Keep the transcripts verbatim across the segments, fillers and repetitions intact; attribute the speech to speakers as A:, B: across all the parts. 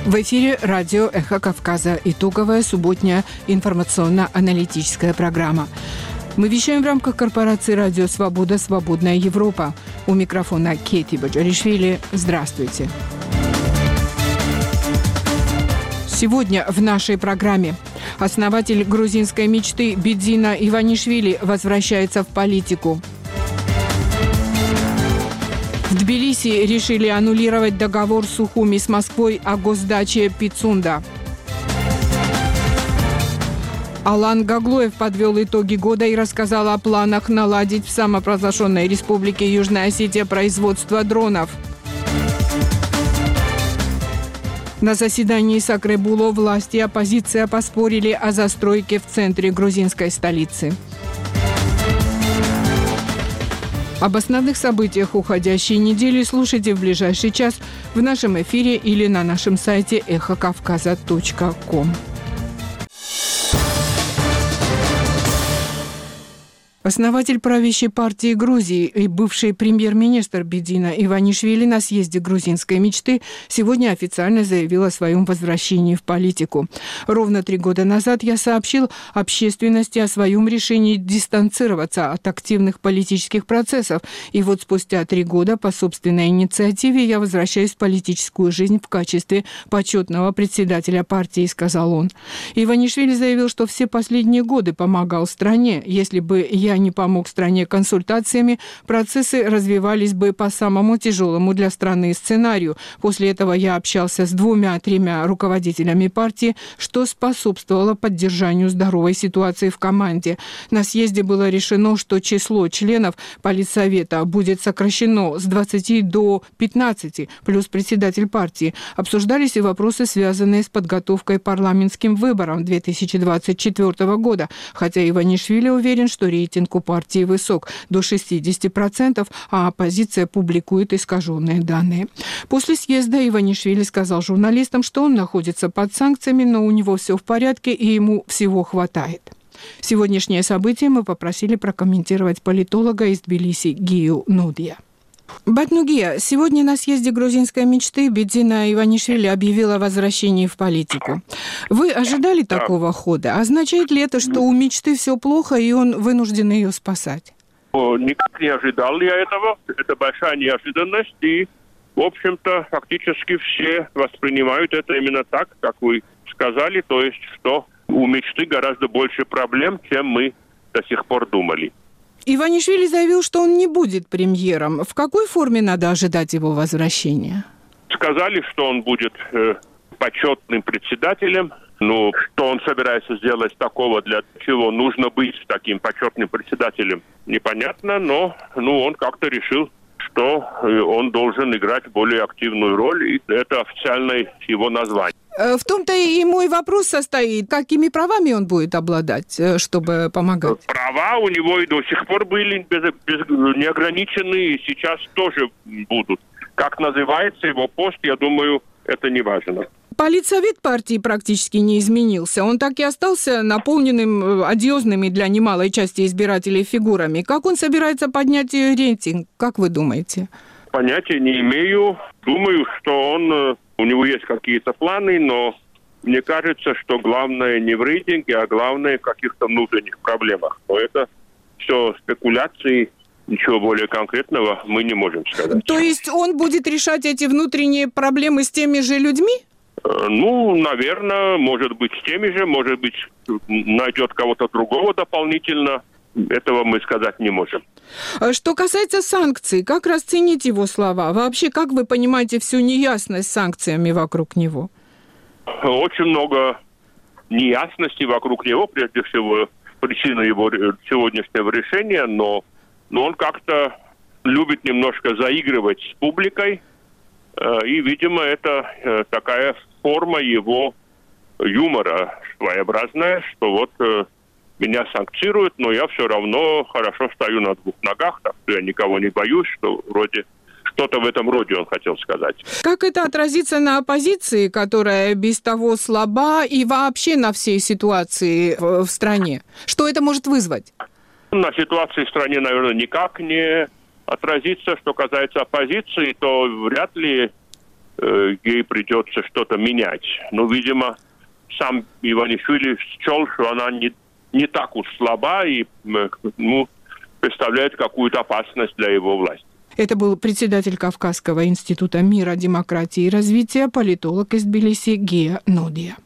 A: В эфире радио «Эхо Кавказа». Итоговая субботняя информационно-аналитическая программа. Мы вещаем в рамках корпорации «Радио Свобода. Свободная Европа». У микрофона Кети Баджаришвили. Здравствуйте. Сегодня в нашей программе основатель грузинской мечты Бидзина Иванишвили возвращается в политику. В Тбилиси решили аннулировать договор Сухуми с Москвой о госдаче Пицунда. Алан Гаглоев подвел итоги года и рассказал о планах наладить в самопровозглашенной республике Южная Осетия производство дронов. На заседании Сакребуло власти и оппозиция поспорили о застройке в центре грузинской столицы. Об основных событиях уходящей недели слушайте в ближайший час в нашем эфире или на нашем сайте эхо кавказа точка ком. Основатель правящей партии Грузии и бывший премьер-министр Бидзина Иванишвили на съезде грузинской мечты сегодня официально заявил о своем возвращении в политику. Ровно три года назад я сообщил общественности о своем решении дистанцироваться от активных политических процессов. И вот спустя три года по собственной инициативе я возвращаюсь в политическую жизнь в качестве почетного председателя партии, сказал он. Иванишвили заявил, что все последние годы помогал стране. Если бы я не помог стране консультациями, процессы развивались бы по самому тяжелому для страны сценарию. После этого я общался с двумя-тремя руководителями партии, что способствовало поддержанию здоровой ситуации в команде. На съезде было решено, что число членов Политсовета будет сокращено с двадцати до пятнадцати, плюс председатель партии. Обсуждались и вопросы, связанные с подготовкой парламентским выборам две тысячи двадцать четвёртого года, хотя Иванишвили уверен, что рейтинг у партии высок до шестидесяти процентов, а оппозиция публикует искаженные данные. После съезда Иванишвили сказал журналистам, что он находится под санкциями, но у него все в порядке и ему всего хватает. Сегодняшнее событие мы попросили прокомментировать политолога из Тбилиси Гию Нудия. Батнугия, сегодня на съезде грузинской мечты Бидзина Иванишвили объявила о возвращении в политику. Вы ожидали да. такого хода? Означает ли это, что у мечты все плохо, и он вынужден ее спасать?
B: Никак не ожидал я этого. Это большая неожиданность. И, в общем-то, фактически все воспринимают это именно так, как вы сказали. То есть, что у мечты гораздо больше проблем, чем мы до сих пор думали.
A: Иванишвили заявил, что он не будет премьером. В какой форме надо ожидать его возвращения?
B: Сказали, что он будет э, почетным председателем. Ну, что он собирается сделать такого, для чего нужно быть таким почетным председателем, непонятно. Но ну, он как-то решил, что он должен играть более активную роль. И это официальное его название.
A: В том-то и мой вопрос состоит, какими правами он будет обладать, чтобы помогать?
B: Права у него и до сих пор были без, без, неограниченные, и сейчас тоже будут. Как называется его пост, я думаю, это не важно.
A: Политсовет партии практически не изменился. Он так и остался наполненным одиозными для немалой части избирателей фигурами. Как он собирается поднять рейтинг, как вы думаете?
B: Понятия не имею. Думаю, что он... У него есть какие-то планы, но мне кажется, что главное не в рейтинге, а главное в каких-то внутренних проблемах. Но это все спекуляции, ничего более конкретного мы не можем сказать.
A: То есть он будет решать эти внутренние проблемы с теми же людьми?
B: Ну, наверное, может быть с теми же, может быть найдет кого-то другого дополнительно. Этого мы сказать не можем.
A: Что касается санкций, как расценить его слова? Вообще, как вы понимаете всю неясность с санкциями вокруг него?
B: Очень много неясности вокруг него, прежде всего, причина его сегодняшнего решения, но, но он как-то любит немножко заигрывать с публикой, и, видимо, это такая форма его юмора своеобразная, что вот... Меня санкцируют, но я все равно хорошо стою на двух ногах, так что я никого не боюсь, что вроде что-то в этом роде он хотел сказать.
A: Как это отразится на оппозиции, которая без того слаба, и вообще на всей ситуации в, в стране? Что это может вызвать?
B: На ситуации в стране, наверное, никак не отразится. Что касается оппозиции, то вряд ли э, ей придется что-то менять. Но, видимо, сам Иванишвили счел, что она не, не так уж слаба и ну, представляет какую-то опасность для его власти.
A: Это был председатель Кавказского института мира, демократии и развития, политолог из Тбилиси Гия Нодия.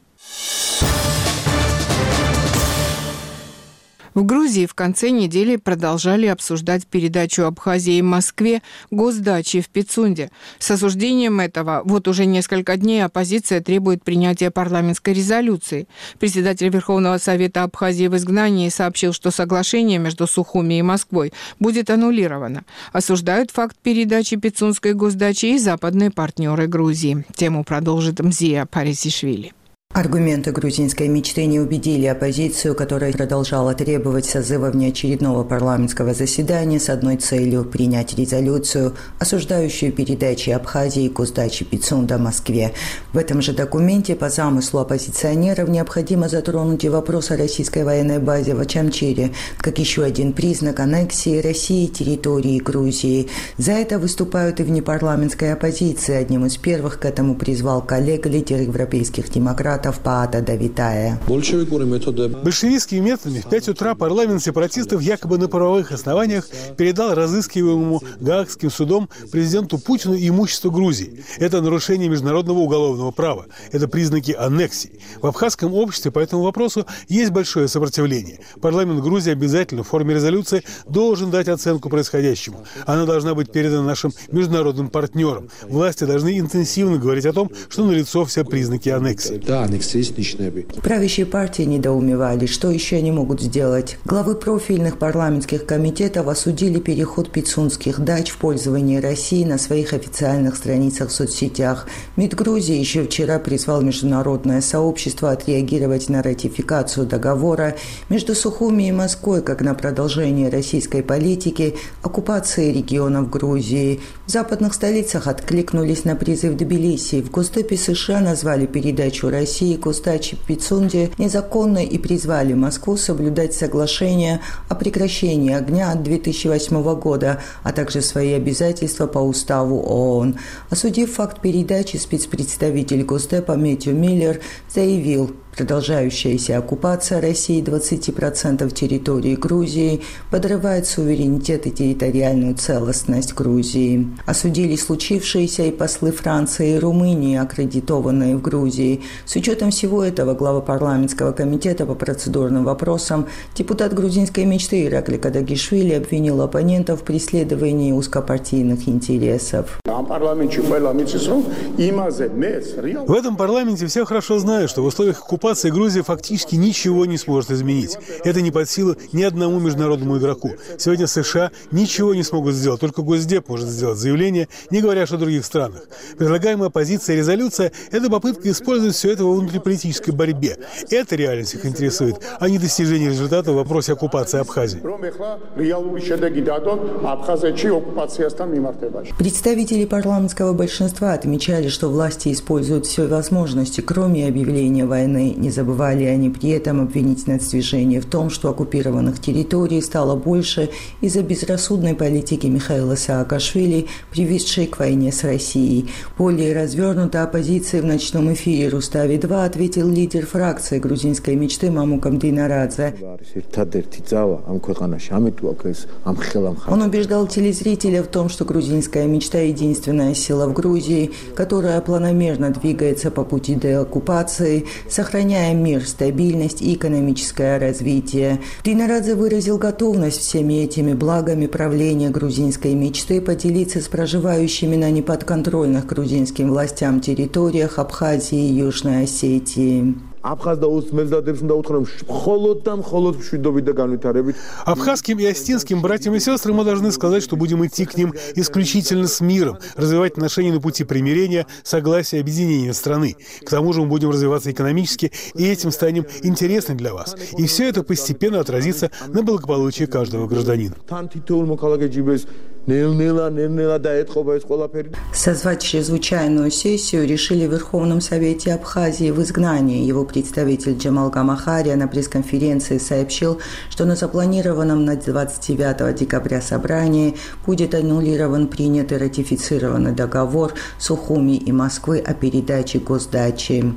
A: В Грузии в конце недели продолжали обсуждать передачу Абхазии Москве госдачи в Пицунде. С осуждением этого вот уже несколько дней оппозиция требует принятия парламентской резолюции. Председатель Верховного Совета Абхазии в изгнании сообщил, что соглашение между Сухуми и Москвой будет аннулировано. Осуждают факт передачи Пицунской госдачи и западные партнеры Грузии. Тему продолжит Мзия Парисишвили.
C: Аргументы грузинской мечты не убедили оппозицию, которая продолжала требовать созыва внеочередного парламентского заседания с одной целью – принять резолюцию, осуждающую передачи Абхазии и госдачи Пицунда Москве. В этом же документе по замыслу оппозиционеров необходимо затронуть и вопрос о российской военной базе в Очамчире, как еще один признак аннексии России территории Грузии. За это выступают и внепарламентская оппозиция. Одним из первых к этому призвал коллега, лидер европейских демократов Паата Давитая.
D: Большевистскими методами в пять утра парламент сепаратистов якобы на правовых основаниях передал разыскиваемому Гаагским судом президенту Путину имущество Грузии. Это нарушение международного уголовного права. Это признаки аннексии. В абхазском обществе по этому вопросу есть большое сопротивление. Парламент Грузии обязательно в форме резолюции должен дать оценку происходящему. Она должна быть передана нашим международным партнерам. Власти должны интенсивно говорить о том, что налицо все признаки аннексии.
C: Правящие партии недоумевали, что еще они могут сделать. Главы профильных парламентских комитетов осудили переход пицунских дач в пользование России на своих официальных страницах в соцсетях. МИД Грузии еще вчера призвал международное сообщество отреагировать на ратификацию договора между Сухуми и Москвой как на продолжение российской политики оккупации регионов Грузии. В западных столицах откликнулись на призыв Тбилиси. В Госдепе США назвали передачу России и госдачи в Пицунде незаконной и призвали Москву соблюдать соглашение о прекращении огня от две тысячи восьмого года, а также свои обязательства по уставу ООН. Осудив факт передачи, спецпредставитель Госдепа Мэтью Миллер заявил, продолжающаяся оккупация России двадцати процентов территории Грузии подрывает суверенитет и территориальную целостность Грузии. Осудили случившееся и послы Франции и Румынии, аккредитованные в Грузии. С учетом всего этого глава парламентского комитета по процедурным вопросам, депутат грузинской мечты Иракли Кадагишвили обвинил оппонентов в преследовании узкопартийных интересов.
D: В этом парламенте все хорошо знают, что в условиях оккупации Грузия фактически ничего не сможет изменить. Это не под силу ни одному международному игроку. Сегодня США ничего не смогут сделать, только Госдеп может сделать заявление, не говоря о других странах. Предлагаемая оппозиция резолюция – это попытка использовать все это во внутриполитической борьбе. Это реальность их интересует, а не достижение результата в вопросе оккупации Абхазии.
C: Представители парламентского большинства отмечали, что власти используют все возможности, кроме объявления войны. Не забывали они при этом обвинить нацдвижение в том, что оккупированных территорий стало больше из-за безрассудной политики Михаила Саакашвили, приведшей к войне с Россией. Более развернуто оппозиции в ночном эфире «Рустави-два» ответил лидер фракции грузинской мечты Мамукам Дийнарадзе. Он убеждал телезрителя в том, что грузинская мечта – единственная сила в Грузии, которая планомерно двигается по пути деоккупации, сохраняя мир, стабильность и экономическое развитие. Дийнарадзе выразил готовность всеми этими благами правления грузинской мечты поделиться с проживающими на неподконтрольных грузинским властям территориях Абхазии и Южной Осетии.
D: Абхазским и остинским братьям и сестрам мы должны сказать, что будем идти к ним исключительно с миром, развивать отношения на пути примирения, согласия, объединения страны. К тому же мы будем развиваться экономически, и этим станем интересны для вас. И все это постепенно отразится на благополучии каждого гражданина.
C: Созвать чрезвычайную сессию решили в Верховном Совете Абхазии в изгнании. Его представитель Джамал Гамахария на пресс-конференции сообщил, что на запланированном на двадцать девятого декабря собрании будет аннулирован принятый ратифицированный договор Сухуми и Москвы о передаче госдачи.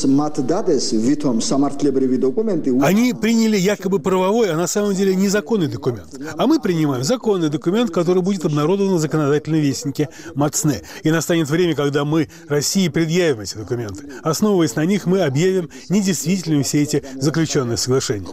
D: Они приняли якобы правовой, а на самом деле незаконный документ. А мы принимаем законный документ, который будет обнародован в законодательном вестнике МАЦНЭ. И настанет время, когда мы, России, предъявим эти документы. Основываясь на них, мы объявим недействительными все эти заключенные соглашения.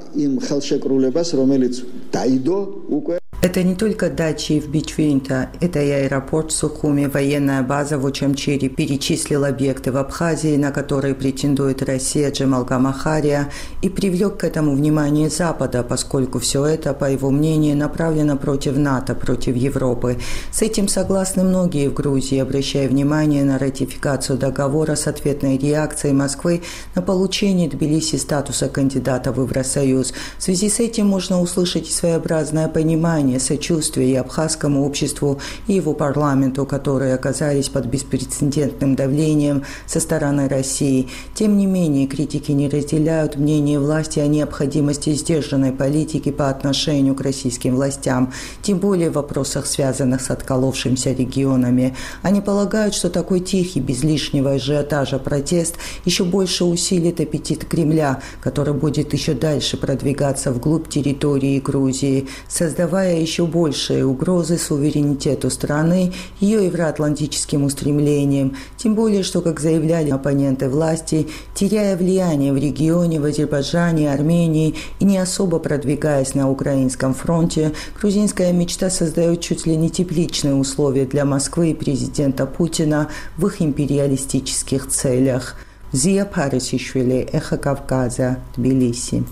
C: Это не только дачи в Бичвинта, это и аэропорт в Сухуми, военная база в Учамчире, перечислил объекты в Абхазии, на которые претендует Россия, Джамал Гамахария, и привлек к этому внимание Запада, поскольку все это, по его мнению, направлено против НАТО, против Европы. С этим согласны многие в Грузии, обращая внимание на ратификацию договора с ответной реакцией Москвы на получение Тбилиси статуса кандидата в Евросоюз. В связи с этим можно услышать своеобразное понимание, сочувствие и абхазскому обществу, и его парламенту, которые оказались под беспрецедентным давлением со стороны России. Тем не менее, критики не разделяют мнение власти о необходимости сдержанной политики по отношению к российским властям, тем более в вопросах, связанных с отколовшимися регионами. Они полагают, что такой тихий, без лишнего ажиотажа протест еще больше усилит аппетит Кремля, который будет еще дальше продвигаться вглубь территории Грузии, создавая еще большие угрозы суверенитету страны, ее евроатлантическим устремлениям. Тем более, что, как заявляли оппоненты власти, теряя влияние в регионе, в Азербайджане, Армении и не особо продвигаясь на украинском фронте, грузинская мечта создает чуть ли не тепличные условия для Москвы и президента Путина в их империалистических целях. Зия Парисишвили, Эхо Кавказа, Тбилиси.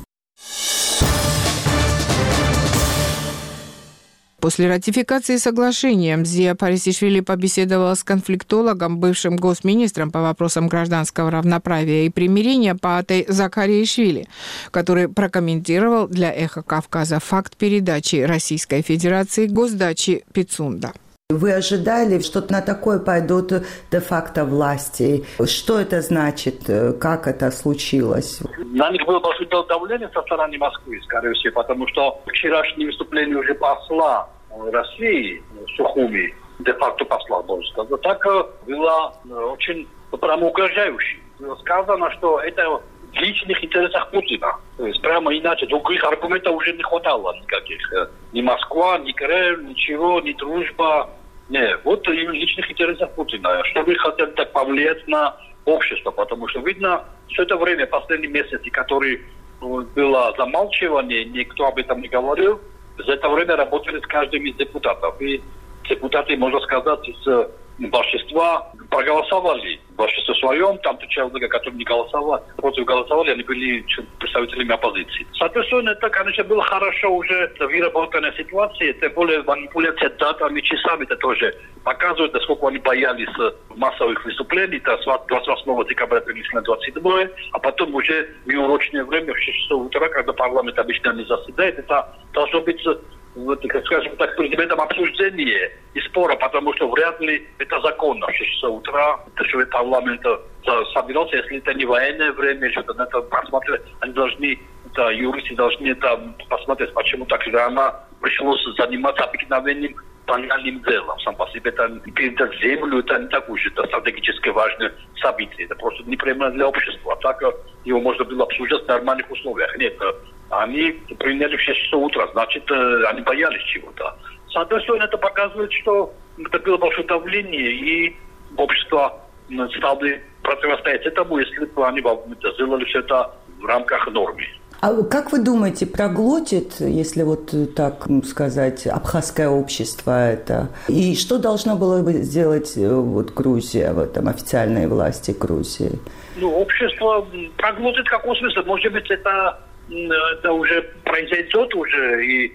A: После ратификации соглашения Зия Парисишвили побеседовала с конфликтологом, бывшим госминистром по вопросам гражданского равноправия и примирения Паатой Закариишвили, который прокомментировал для «Эхо Кавказа» факт передачи Российской Федерации госдачи Пицунда.
C: Вы ожидали, что на такое пойдут де-факто власти? Что это значит? Как это случилось?
E: На них было большое давление со стороны Москвы, скорее всего, потому что вчерашнее выступление уже посла России, Сухуми, де-факто посла, можно сказать, так было очень прямо угрожающе. Было сказано, что это в личных интересах Путина. То есть прямо иначе. Других аргументов уже не хватало никаких. Ни Москва, ни Кремль, ничего, ни дружба. Нет, вот в личных интересах Путина. Что вы хотели так повлиять на общество? Потому что видно, все это время, последние месяцы, которые было замалчивание, никто об этом не говорил, за это время работали с каждым из депутатов. И депутаты, можно сказать, из большинства проголосовали. В большинстве своем, там то человека, который не голосовал, против голосовали, они были представителями оппозиции. Соответственно, это, конечно, было хорошо уже выработанная ситуация, тем более манипуляция датами, часами, это тоже показывает, насколько они боялись массовых выступлений. Это с двадцать восьмого декабря перенесли на двадцать седьмое, а потом уже в неурочное время, в шесть часов утра, когда парламент обычно не заседает, это должно быть, вот, как скажем так, предметом обсуждения и спора, потому что вряд ли это законно в шесть часов утра, это что парламент собирался, если это не военное время, что-то это посмотреть, они должны, это, юристы должны это посмотреть, почему так рано пришлось заниматься обыкновенным банальным делом. Сам по себе это передать землю, это не так уж это стратегически важное событие, это просто неприемлемо для общества. Так его можно было обсуждать в нормальных условиях. Нет, они приняли в шесть часов утра, значит, они боялись чего-то. Соответственно, это показывает, что это было большое давление, и общество стало противостоять этому, если бы они сделали все это в рамках нормы.
C: А как вы думаете, проглотит, если вот так сказать, абхазское общество это? И что должна была бы сделать вот Грузия в этом, официальные власти Грузии?
E: Ну, общество проглотит в каком смысле? Может быть, это, это уже произойдет уже, и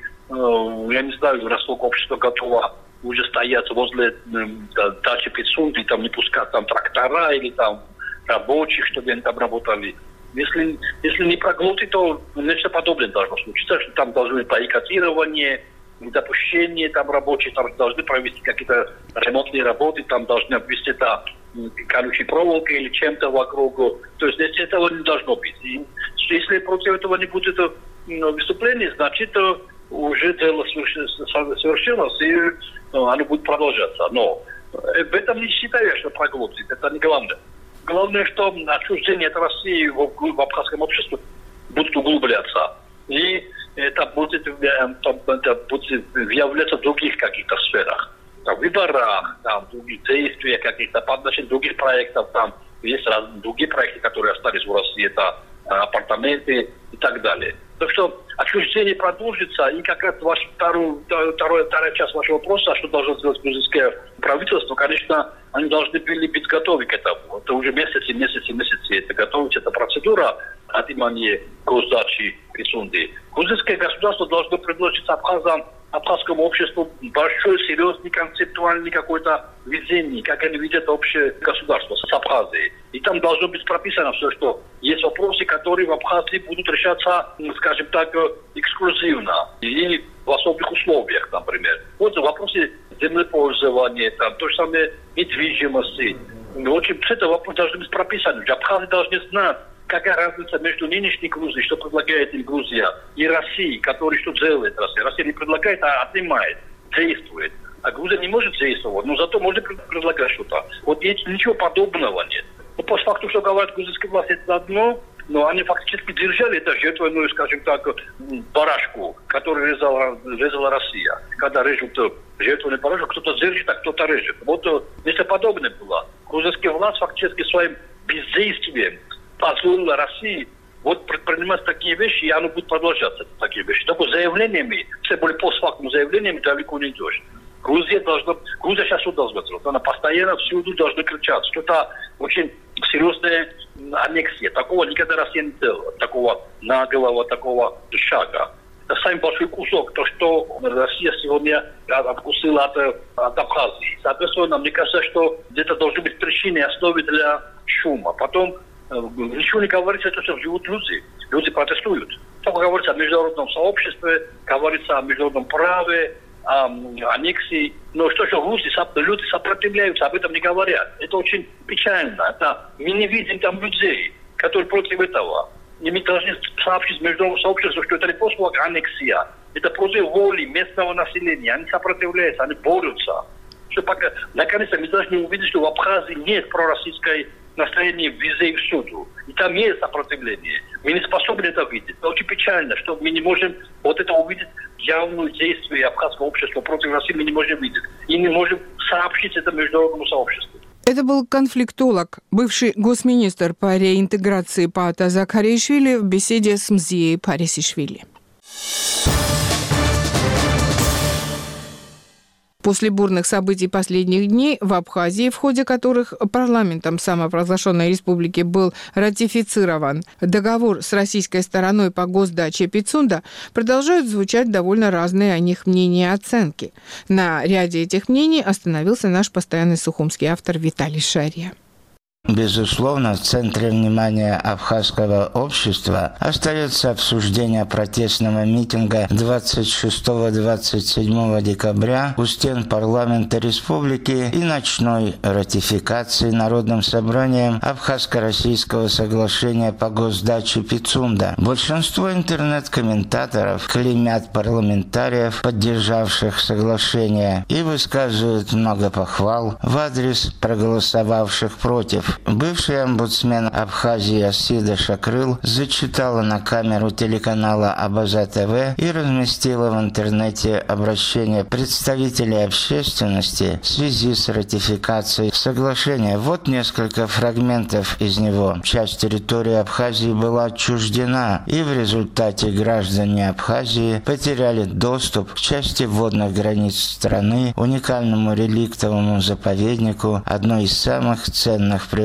E: я не знаю, насколько общество готово уже стоять возле дачи Пицунды, там не пускать там трактора или там рабочих, чтобы они там работали. Если, если не проглотит, то нечто подобное должно случиться, что там должно быть бойкотирование, допущение там рабочие, там должны провести какие-то ремонтные работы, там должны обвести это колючей проволокой или чем-то вокруг. То есть здесь этого не должно быть. И если против этого не будет выступления, значит уже дело совершилось, и оно будет продолжаться. Но в этом не считаю, что проглотит. Это не главное. Главное, что отчуждение от России в, в абхазском обществе будет углубляться. И это будет, это будет являться в других каких-то сферах. Там, в выборах, там, в других действиях каких-то, по отношению других проектов. Там есть разные другие проекты, которые остались в России. Это апартаменты и так далее. Так что отчуждение продолжится, и как раз ваш вторую, вторую, вторая часть вашего вопроса, что должно сделать грузинское правительство, конечно, они должны были быть готовы к этому. Это уже месяцы, месяцы, месяцы. Это готовится эта процедура отнимания госдачи Пицунды. Грузинское государство должно предложить абхазам, абхазскому обществу большой, серьезный, концептуальный какой-то видение, как они видят общее государство с Абхазией. И там должно быть прописано все, что есть вопросы, которые в Абхазии будут решаться, скажем так, эксклюзивно и в особых условиях, например. Вот вопросы землепользования, там, то же самое недвижимости. Очень все это вопросы должны быть прописаны. Абхазы должны знать, какая разница между нынешней Грузией, что предлагает им Грузия, и Россией, которая что делает Россия. Россия не предлагает, а отнимает, действует. А Грузия не может действовать, но зато может предлагать что-то. Вот ничего подобного нет. Ну, по факту, что говорят грузинские власти, это одно, но они фактически держали это жертвенную, скажем так, барашку, которую резала, резала Россия. Когда режут жертвенный барашек, кто-то держит, а кто-то режет. Вот нечто подобное было. Грузинские власти фактически своим бездействием позволила России вот предпринимать такие вещи, и оно будет продолжаться, такие вещи. Только заявлениями, все более постфактум заявлениями далеко не идешь. Грузия должна, Грузия сейчас что должна делать? Она постоянно всюду должна кричать. Что-то очень серьезная аннексия. Такого никогда Россия не делала. Такого наглого, такого шага. Это самый большой кусок, то, что Россия сегодня откусила от, от Абхазии. Соответственно, мне кажется, что где-то должны быть причины и основы для шума. Потом ничего не говорится, то, что живут люди. Люди протестуют. Только говорится о международном сообществе, говорится о международном праве, о аннексии. Но что же Грузии, люди сопротивляются, об этом не говорят. Это очень печально. Это, мы не видим там людей, которые против этого. И мы должны сообщить международному сообществу, что это не просто аннексия. Это против воли местного населения. Они сопротивляются, они борются. Что пока, наконец-то мы должны увидеть, что в Абхазии нет пророссийской настроение везде и всюду. И там есть сопротивление. Мы не способны это видеть. Это очень печально, что мы не можем вот это увидеть, явное действие абхазского общества против России мы не можем видеть. И не можем сообщить это международному сообществу.
A: Это был конфликтолог, бывший госминистр по реинтеграции Паата Закаришвили в беседе с Мзией Парисишвили. После бурных событий последних дней в Абхазии, в ходе которых парламентом самопровозглашенной республики был ратифицирован договор с российской стороной по госдаче Пицунда, продолжают звучать довольно разные о них мнения и оценки. На ряде этих мнений остановился наш постоянный сухумский автор Виталий Шария.
F: Безусловно, в центре внимания абхазского общества остается обсуждение протестного митинга двадцать шестого — двадцать седьмого декабря у стен парламента республики и ночной ратификации Народным собранием Абхазско-Российского соглашения по госдаче Пицунда. Большинство интернет-комментаторов клеймят парламентариев, поддержавших соглашение, и высказывают много похвал в адрес проголосовавших против. Бывший омбудсмен Абхазии Асида Шакрыл зачитала на камеру телеканала Абаза ТВ и разместила в интернете обращение представителей общественности в связи с ратификацией соглашения. Вот несколько фрагментов из него. Часть территории Абхазии была отчуждена, и в результате граждане Абхазии потеряли доступ к части водных границ страны, уникальному реликтовому заповеднику, одной из самых ценных природных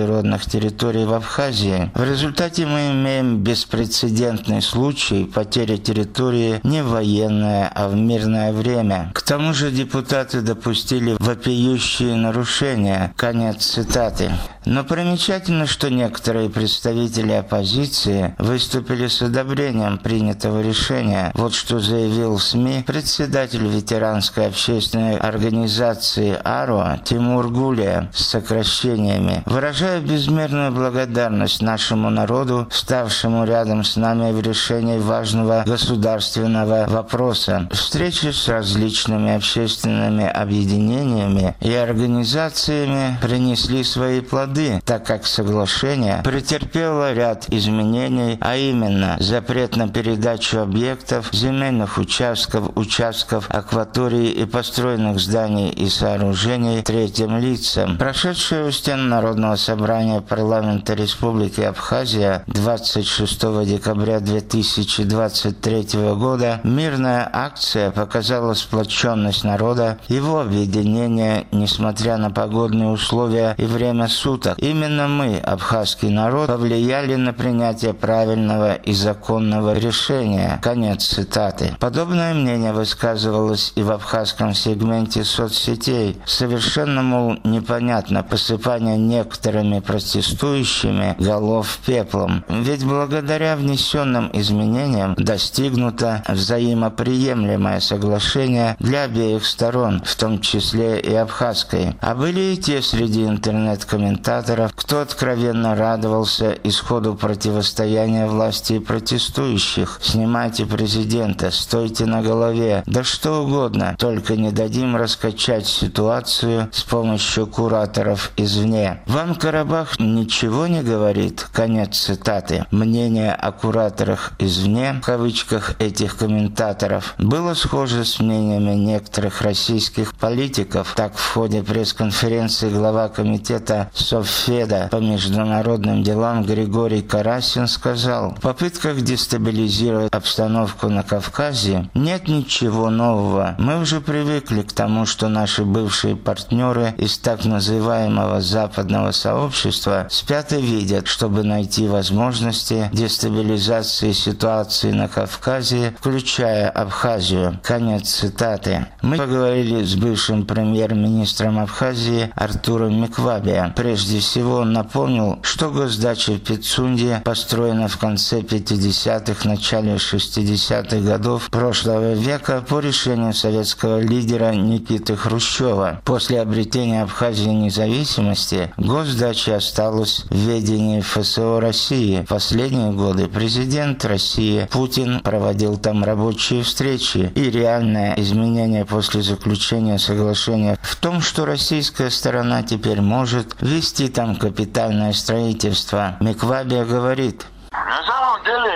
F: природных территорий в Абхазии. В результате мы имеем беспрецедентный случай потери территории не в военное, а в мирное время. К тому же депутаты допустили вопиющие нарушения. Конец цитаты. Но примечательно, что некоторые представители оппозиции выступили с одобрением принятого решения. Вот что заявил в СМИ председатель ветеранской общественной организации АРО Тимур Гулия с сокращениями. Выражаю безмерную благодарность нашему народу, ставшему рядом с нами в решении важного государственного вопроса. Встречи с различными общественными объединениями и организациями принесли свои плоды, так как соглашение претерпело ряд изменений, а именно запрет на передачу объектов, земельных участков, участков акватории и построенных зданий и сооружений третьим лицам. Прошедшая у стен Народного собрания парламента Республики Абхазия двадцать шестого декабря две тысячи двадцать третьего года мирная акция показала сплоченность народа, его объединение, несмотря на погодные условия и время суток. Именно мы, абхазский народ, повлияли на принятие правильного и законного решения. Конец цитаты. Подобное мнение высказывалось и в абхазском сегменте соцсетей. Совершенно, мол, непонятно посыпание некоторыми протестующими голов пеплом. Ведь благодаря внесенным изменениям достигнуто взаимоприемлемое соглашение для обеих сторон, в том числе и абхазской. А были и те среди интернет-комментаторов, кто откровенно радовался исходу противостояния власти и протестующих. Снимайте президента, стойте на голове, да что угодно, только не дадим раскачать ситуацию с помощью кураторов извне. Вам Карабах ничего не говорит? Конец цитаты. Мнение о кураторах извне, в кавычках этих комментаторов, было схоже с мнениями некоторых российских политиков. Так, в ходе пресс-конференции глава комитета Совфеда по международным делам Григорий Карасин сказал: в попытках дестабилизировать обстановку на Кавказе нет ничего нового. Мы уже привыкли к тому, что наши бывшие партнеры из так называемого западного сообщества спят и видят, чтобы найти возможности дестабилизации ситуации на Кавказе, включая Абхазию. Конец цитаты. Мы поговорили с бывшим премьер-министром Абхазии Артуром Миквабе. Прежде всего он напомнил, что госдача в Пицунде построена в конце пятидесятых, начале шестидесятых годов прошлого века по решению советского лидера Никиты Хрущева. После обретения Абхазии независимости госдача осталась в ведении ФСО России. В последние годы президент России Путин проводил там рабочие встречи, и реальное изменение после заключения соглашения в том, что российская сторона теперь может вести там капитальное строительство. Миквабе говорит:
G: на самом деле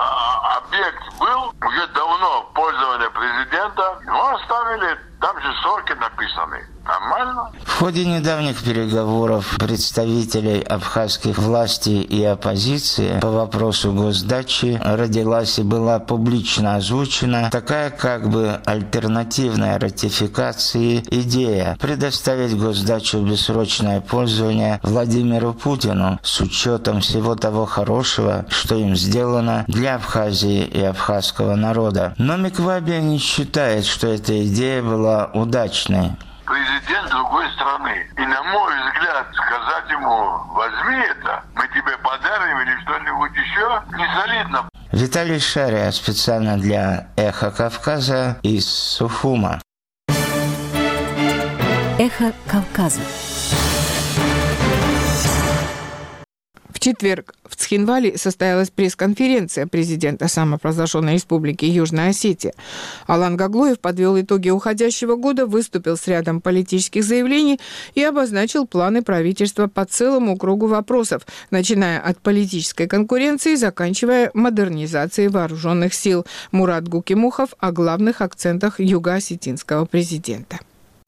G: объект был уже давно в пользовании президента, но оставили, там же сроки написаны. Нормально.
F: В ходе недавних переговоров представителей абхазских властей и оппозиции по вопросу госдачи родилась и была публично озвучена такая как бы альтернативная ратификации идея предоставить госдачу в бессрочное пользование Владимиру Путину с учетом всего того хорошего, что им сделано для Абхазии и абхазского народа. Но Миквабе не считает, что эта идея была удачной.
G: Президент другой страны. И, на мой взгляд, сказать ему: возьми это, мы тебе подарим или что-нибудь еще, не солидно.
F: Виталий Шария специально для «Эхо Кавказа» из Сухума.
H: «Эхо Кавказа».
A: В четверг в Цхинвале состоялась пресс-конференция президента самопровозглашенной республики Южная Осетия. Алан Гаглоев подвел итоги уходящего года, выступил с рядом политических заявлений и обозначил планы правительства по целому кругу вопросов, начиная от политической конкуренции, заканчивая модернизацией вооруженных сил. Мурат Гукимухов о главных акцентах юго-осетинского президента.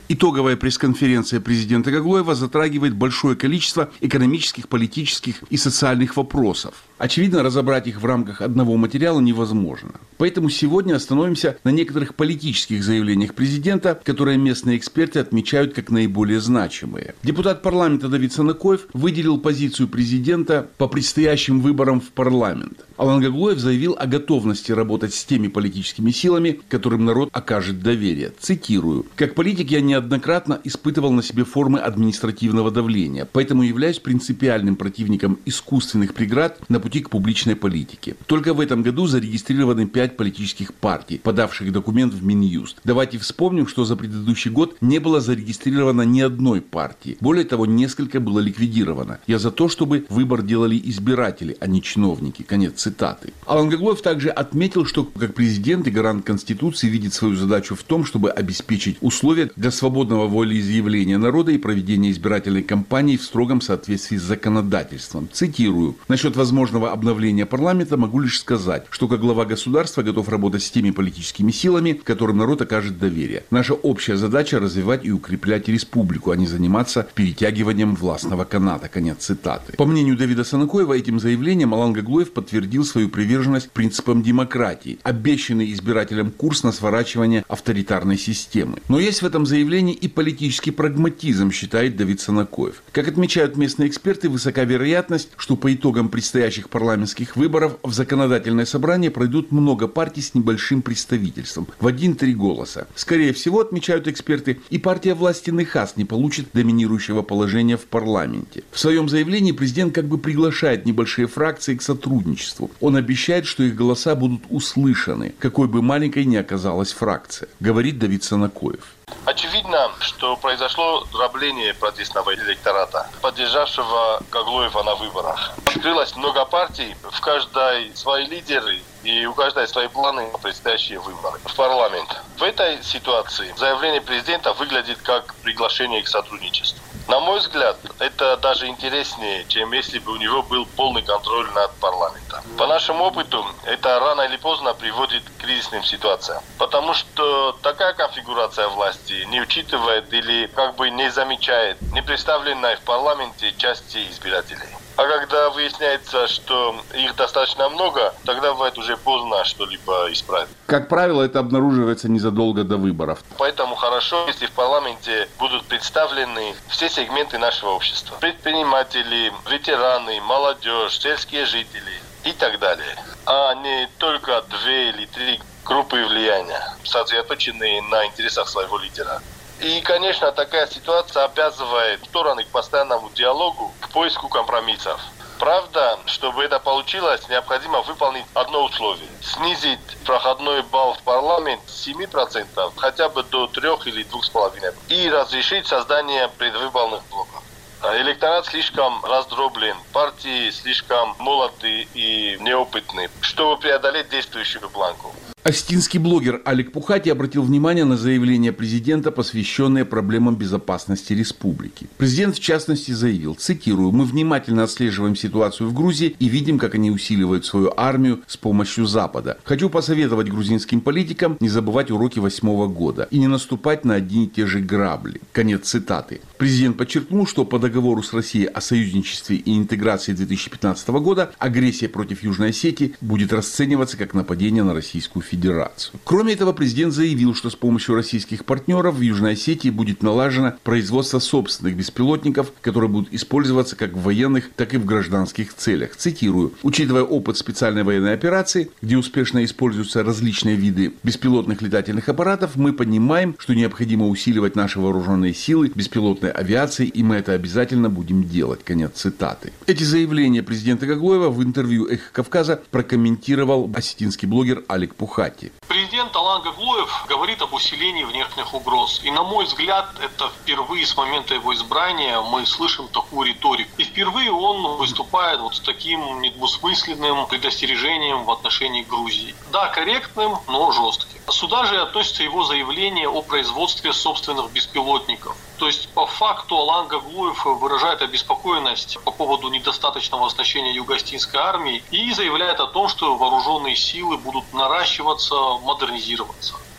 H: Итоговая пресс-конференция президента Гаглоева затрагивает большое количество экономических, политических и социальных вопросов. Очевидно, разобрать их в рамках одного материала невозможно. Поэтому сегодня остановимся на некоторых политических заявлениях президента, которые местные эксперты отмечают как наиболее значимые. Депутат парламента Давид Санакоев выделил позицию президента по предстоящим выборам в парламент. Алан Гаглоев заявил о готовности работать с теми политическими силами, которым народ окажет доверие. Цитирую. «Как политик я неоднократно испытывал на себе формы административного давления, поэтому являюсь принципиальным противником искусственных преград на пути к публичной политике. Только в этом году зарегистрированы пять политических партий, подавших документ в Минюст. Давайте вспомним, что за предыдущий год не было зарегистрировано ни одной партии. Более того, несколько было ликвидировано. Я за то, чтобы выбор делали избиратели, а не чиновники». Конец цитаты. Алан Гаглоев также отметил, что как президент и гарант Конституции видит свою задачу в том, чтобы обеспечить условия для свободного волеизъявления народа и проведения избирательной кампании в строгом соответствии с законодательством. Цитирую. «Насчет возможного обновления парламента могу лишь сказать, что как глава государства готов работать с теми политическими силами, которым народ окажет доверие. Наша общая задача – развивать и укреплять республику, а не заниматься перетягиванием властного каната». Конец цитаты. По мнению Давида Санакоева, этим заявлением Алан Гаглоев подтвердил свою приверженность принципам демократии, обещанный избирателям курс на сворачивание авторитарной системы. Но есть в этом заявлении и политический прагматизм, считает Давид Санакоев. Как отмечают местные эксперты, высока вероятность, что по итогам предстоящих парламентских выборов в законодательное собрание пройдут много партий с небольшим представительством, в один-три голоса. Скорее всего, отмечают эксперты, и партия власти Нехас не получит доминирующего положения в парламенте. В своем заявлении президент как бы приглашает небольшие фракции к сотрудничеству. Он обещает, что их голоса будут услышаны, какой бы маленькой ни оказалась фракция, говорит Давид Санакоев.
I: Очевидно, что произошло дробление протестного электората, поддержавшего Гаглоева на выборах. Открылось много партий, в каждой свои лидеры и у каждой свои планы на предстоящие выборы в парламент. В этой ситуации заявление президента выглядит как приглашение к сотрудничеству. На мой взгляд, это даже интереснее, чем если бы у него был полный контроль над парламентом. По нашему опыту, это рано или поздно приводит к кризисным ситуациям. Потому что такая конфигурация власти не учитывает или как бы не замечает не представленной в парламенте части избирателей. А когда выясняется, что их достаточно много, тогда бывает уже поздно что-либо исправить.
H: Как правило, это обнаруживается незадолго до выборов.
I: Поэтому хорошо, если в парламенте будут представлены все сегменты нашего общества. Предприниматели, ветераны, молодежь, сельские жители и так далее. А не только две или три группы влияния, сосредоточенные на интересах своего лидера. И, конечно, такая ситуация обязывает стороны к постоянному диалогу, к поиску компромиссов. Правда, чтобы это получилось, необходимо выполнить одно условие. Снизить проходной балл в парламент с семи процентов хотя бы до трёх или двух с половиной процентов. И разрешить создание предвыборных блоков. Электорат слишком раздроблен, партии слишком молоды и неопытны, чтобы преодолеть действующую планку.
H: Остинский блогер Алик Пухати обратил внимание на заявление президента, посвященное проблемам безопасности республики. Президент, в частности, заявил, цитирую, «Мы внимательно отслеживаем ситуацию в Грузии и видим, как они усиливают свою армию с помощью Запада. Хочу посоветовать грузинским политикам не забывать уроки восьмого года и не наступать на одни и те же грабли». Конец цитаты. Президент подчеркнул, что по договору с Россией о союзничестве и интеграции две тысячи пятнадцатого года агрессия против Южной Осетии будет расцениваться как нападение на Российскую Федерацию. Кроме этого, президент заявил, что с помощью российских партнеров в Южной Осетии будет налажено производство собственных беспилотников, которые будут использоваться как в военных, так и в гражданских целях. Цитирую. «Учитывая опыт специальной военной операции, где успешно используются различные виды беспилотных летательных аппаратов, мы понимаем, что необходимо усиливать наши вооруженные силы беспилотной авиации, и мы это обязательно будем делать». Конец цитаты. Эти заявления президента Гаглоева в интервью «Эхо Кавказа» прокомментировал осетинский блогер Алик Пухати.
J: Президент Алан Гаглоев говорит об усилении внешних угроз. И, на мой взгляд, это впервые с момента его избрания мы слышим такую риторику. И впервые он выступает вот с таким недвусмысленным предостережением в отношении Грузии. Да, корректным, но жестким. Сюда же относится его заявление о производстве собственных беспилотников. То есть, по факту, Алан Гаглоев выражает обеспокоенность по поводу недостаточного оснащения юго-остинской армии и заявляет о том, что вооруженные силы будут наращиваться, модернизироваться.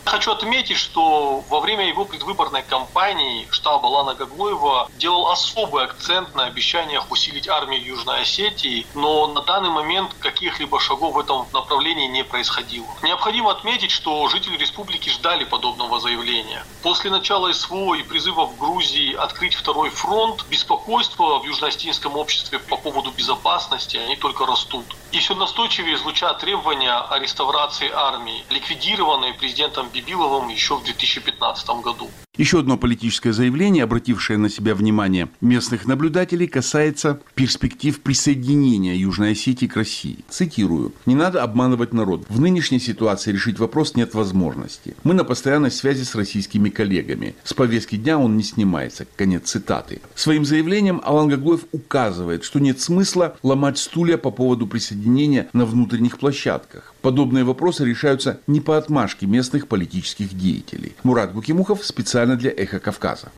J: Хочу отметить, что во время его предвыборной кампании штаб Алана Гаглоева делал особый акцент на обещаниях усилить армию Южной Осетии, но на данный момент каких-либо шагов в этом направлении не происходило. Необходимо отметить, что жители республики ждали подобного заявления. После начала СВО и призыва в Грузии открыть второй фронт, беспокойство в южноосетинском обществе по поводу безопасности, они только растут. И все настойчивее звучат требования о реставрации армии, ликвидированной президентом Бибиловым еще в две тысячи пятнадцатом году.
H: Еще одно политическое заявление, обратившее на себя внимание местных наблюдателей, касается перспектив присоединения Южной Осетии к России. Цитирую. «Не надо обманывать народ. В нынешней ситуации решить вопрос нет возможности. Мы на постоянной связи с российскими коллегами. С повестки дня он не снимается». Конец цитаты. Своим заявлением Алан Гаглоев указывает, что нет смысла ломать стулья по поводу присоединения на внутренних площадках. Подобные вопросы решаются не по отмашке местных политических деятелей. Мурат Гукимухов специально для «Эхо Кавказа».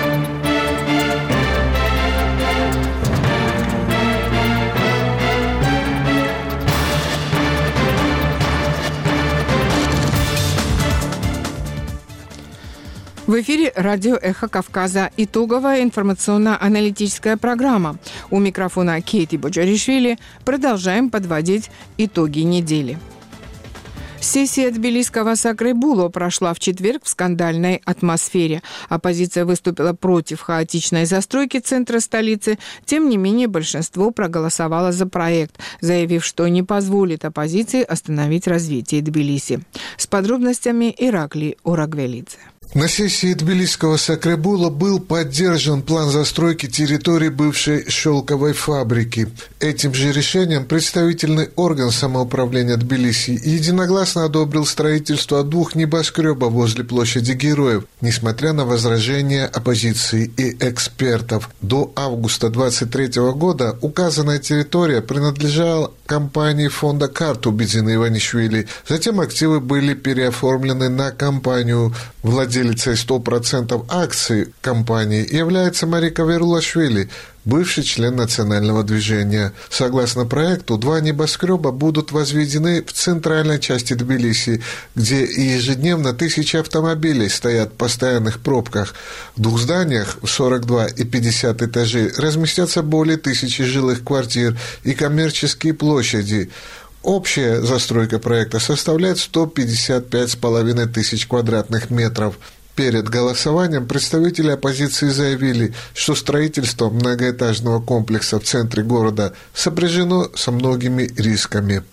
A: В эфире радио «Эхо Кавказа». Итоговая информационно-аналитическая программа. У микрофона Кейти Боджаришвили. Продолжаем подводить итоги недели. Сессия Тбилисского Сакребуло прошла в четверг в скандальной атмосфере. Оппозиция выступила против хаотичной застройки центра столицы. Тем не менее, большинство проголосовало за проект, заявив, что не позволит оппозиции остановить развитие Тбилиси. С подробностями Ираклий Орагвелидзе.
K: На сессии Тбилисского Сакребула был поддержан план застройки территории бывшей шелковой фабрики. Этим же решением представительный орган самоуправления Тбилиси единогласно одобрил строительство двух небоскребов возле площади Героев, несмотря на возражения оппозиции и экспертов. До августа двадцать третьего года указанная территория принадлежала компании фонда «Карту» Бедзина Иванишвили. Затем активы были переоформлены на компанию. Владелицей сто процентов акций компании является Марика Верулашвили, бывший член национального движения. Согласно проекту, два небоскреба будут возведены в центральной части Тбилиси, где ежедневно тысячи автомобилей стоят в постоянных пробках. В двух зданиях в сорок два и пятьдесят этажей разместятся более тысячи жилых квартир и коммерческие площади. Общая застройка проекта составляет сто пятьдесят пять с половиной тысяч квадратных метров. Перед голосованием представители оппозиции заявили, что строительство многоэтажного комплекса в центре города сопряжено со многими рисками.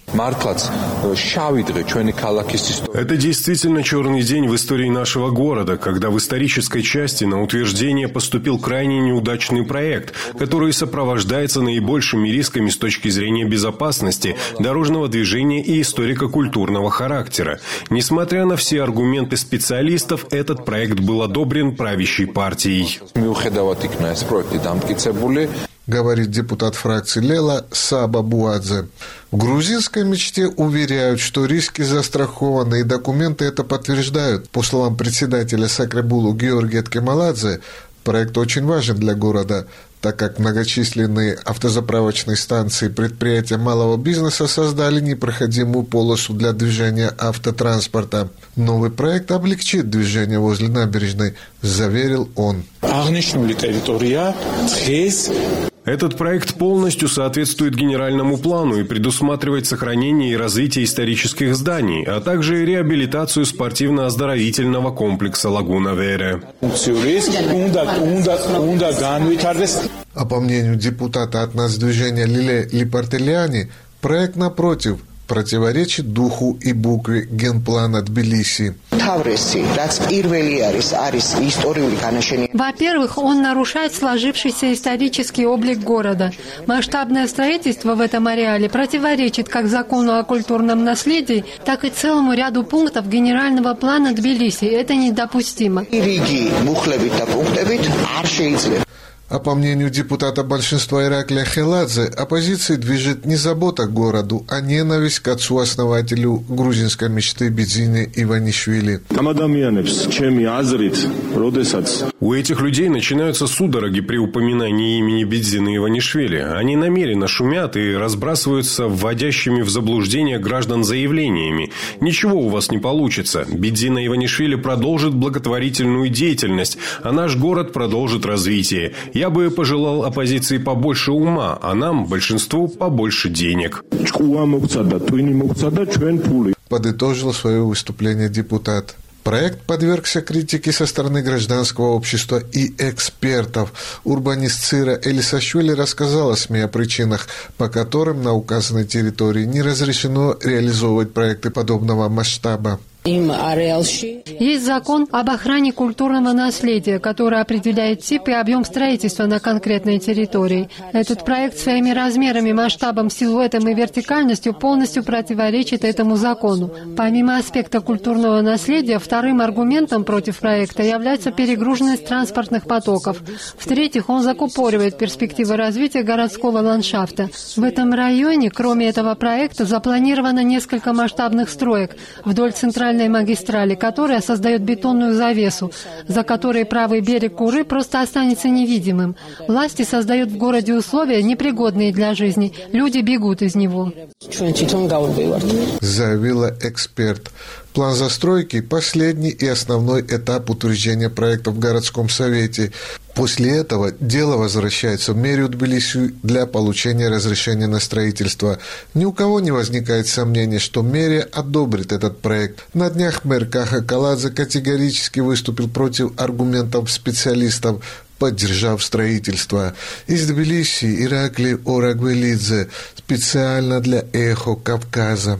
L: Это действительно черный день в истории нашего города, когда в исторической части на утверждение поступил крайне неудачный проект, который сопровождается наибольшими рисками с точки зрения безопасности, дорожного движения и историко-культурного характера. Несмотря на все аргументы специалистов, этот проект был одобрен правящей партией.
K: Говорит депутат фракции Лела Саба Буадзе. В грузинской мечте уверяют, что риски застрахованы, и документы это подтверждают. По словам председателя Сакребулу Георгия Ткемаладзе, проект очень важен для города, так как многочисленные автозаправочные станции предприятия малого бизнеса создали непроходимую полосу для движения автотранспорта. Новый проект облегчит движение возле набережной, заверил он.
L: Этот проект полностью соответствует генеральному плану и предусматривает сохранение и развитие исторических зданий, а также реабилитацию спортивно-оздоровительного комплекса «Лагуна Вере».
K: А по мнению депутата от нацдвижения Лиле Липартеляни, проект, напротив, противоречит духу и букве генплана Тбилиси.
M: Во-первых, он нарушает сложившийся исторический облик города. Масштабное строительство в этом ареале противоречит как закону о культурном наследии, так и целому ряду пунктов генерального плана Тбилиси. Это недопустимо.
K: А по мнению депутата большинства Ираклия Хеладзе, оппозиции движет не забота к городу, а ненависть к отцу-основателю грузинской мечты Бидзине Иванишвили.
L: У этих людей начинаются судороги при упоминании имени Бидзина Иванишвили. Они намеренно шумят и разбрасываются вводящими в заблуждение граждан заявлениями. Ничего у вас не получится. Бидзина Иванишвили продолжит благотворительную деятельность, а наш город продолжит развитие. Я бы пожелал оппозиции побольше ума, а нам, большинству, побольше денег.
K: Подытожил свое выступление депутат. Проект подвергся критике со стороны гражданского общества и экспертов. Урбанист Цира Элисашвили рассказала СМИ о причинах, по которым на указанной территории не разрешено реализовывать проекты подобного масштаба.
M: Есть закон об охране культурного наследия, который определяет тип и объем строительства на конкретной территории. Этот проект своими размерами, масштабом, силуэтом и вертикальностью полностью противоречит этому закону. Помимо аспекта культурного наследия, вторым аргументом против проекта является перегруженность транспортных потоков. В-третьих, он закупоривает перспективы развития городского ландшафта. В этом районе, кроме этого проекта, запланировано несколько масштабных строек вдоль центральной магистрали, которая создает бетонную завесу, за которой правый берег Куры просто останется невидимым. Власти создают в городе условия, непригодные для жизни. Люди бегут из него.
K: Заявила эксперт. План застройки – последний и основной этап утверждения проекта в городском совете. После этого дело возвращается в мэрию Тбилиси для получения разрешения на строительство. Ни у кого не возникает сомнений, что мэрия одобрит этот проект. На днях мэр Каха Каладзе категорически выступил против аргументов специалистов, поддержав строительство. Из Тбилиси Ираклий Орагвелидзе специально для «Эхо Кавказа».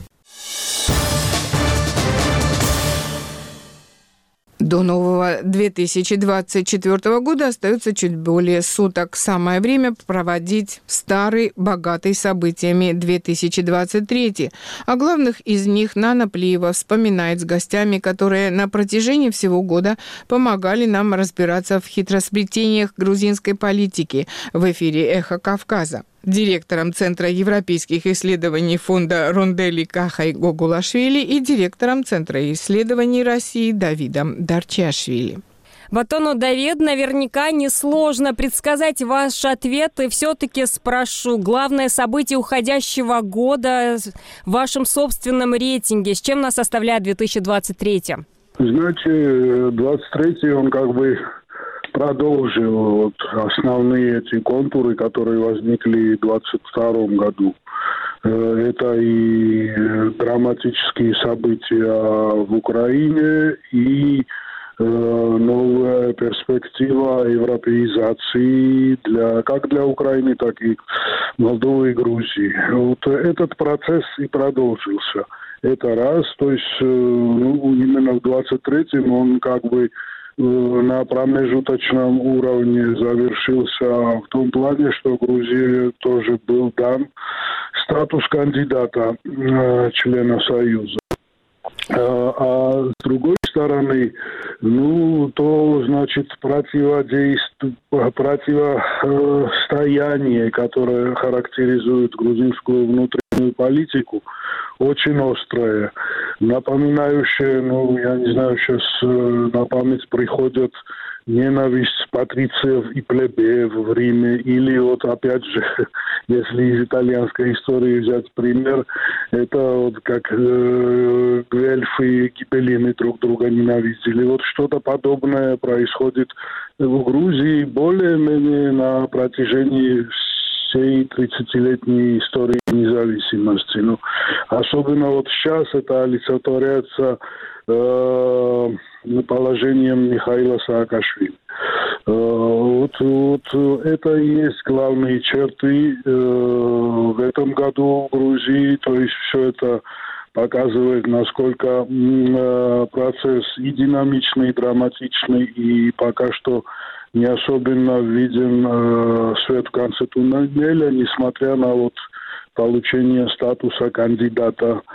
A: До нового две тысячи двадцать четвёртого года остается чуть более суток. Самое время проводить старый, богатый событиями две тысячи двадцать третий. О главных из них Нана Плиева вспоминает с гостями, которые на протяжении всего года помогали нам разбираться в хитросплетениях грузинской политики в эфире «Эхо Кавказа». Директором Центра европейских исследований фонда Рондели Кахай Гогулашвили и директором Центра исследований России Давидом Дарчашвили.
N: Батону Давид, наверняка несложно предсказать ваш ответ, и все-таки спрошу, главное событие уходящего года в вашем собственном рейтинге, с чем нас оставляет две тысячи двадцать третий?
O: Знаете, двадцать третий он как бы продолжил вот основные эти контуры, которые возникли в двадцать втором году. Это и драматические события в Украине, и новая перспектива европеизации для, как для Украины, так и Молдовы и Грузии. Вот этот процесс и продолжился. Это раз, то есть ну, именно в двадцать третьем он как бы на промежуточном уровне завершился в том плане, что Грузии тоже был дан статус кандидата члена Союза. А с другой стороны, ну, то, значит, противодействие, противостояние, которое характеризует грузинскую внутреннюю политику, очень острое, напоминающее, ну, я не знаю, сейчас на память приходят ненависть патрициев и плебеев в Риме, или вот опять же, если из итальянской истории взять пример, это вот как э, гвельфы и гибеллины друг друга ненавидели. Вот что-то подобное происходит в Грузии более-менее на протяжении всей тридцатилетней истории независимости. Ну, особенно вот сейчас это олицетворяется э, положением Михаила Саакашвили. Э, вот, вот это и есть главные черты э, в этом году в Грузии. То есть все это показывает, насколько э, процесс и динамичный, и драматичный, и пока что не особенно виден э, свет в конце туннеля, несмотря на вот получение статуса кандидата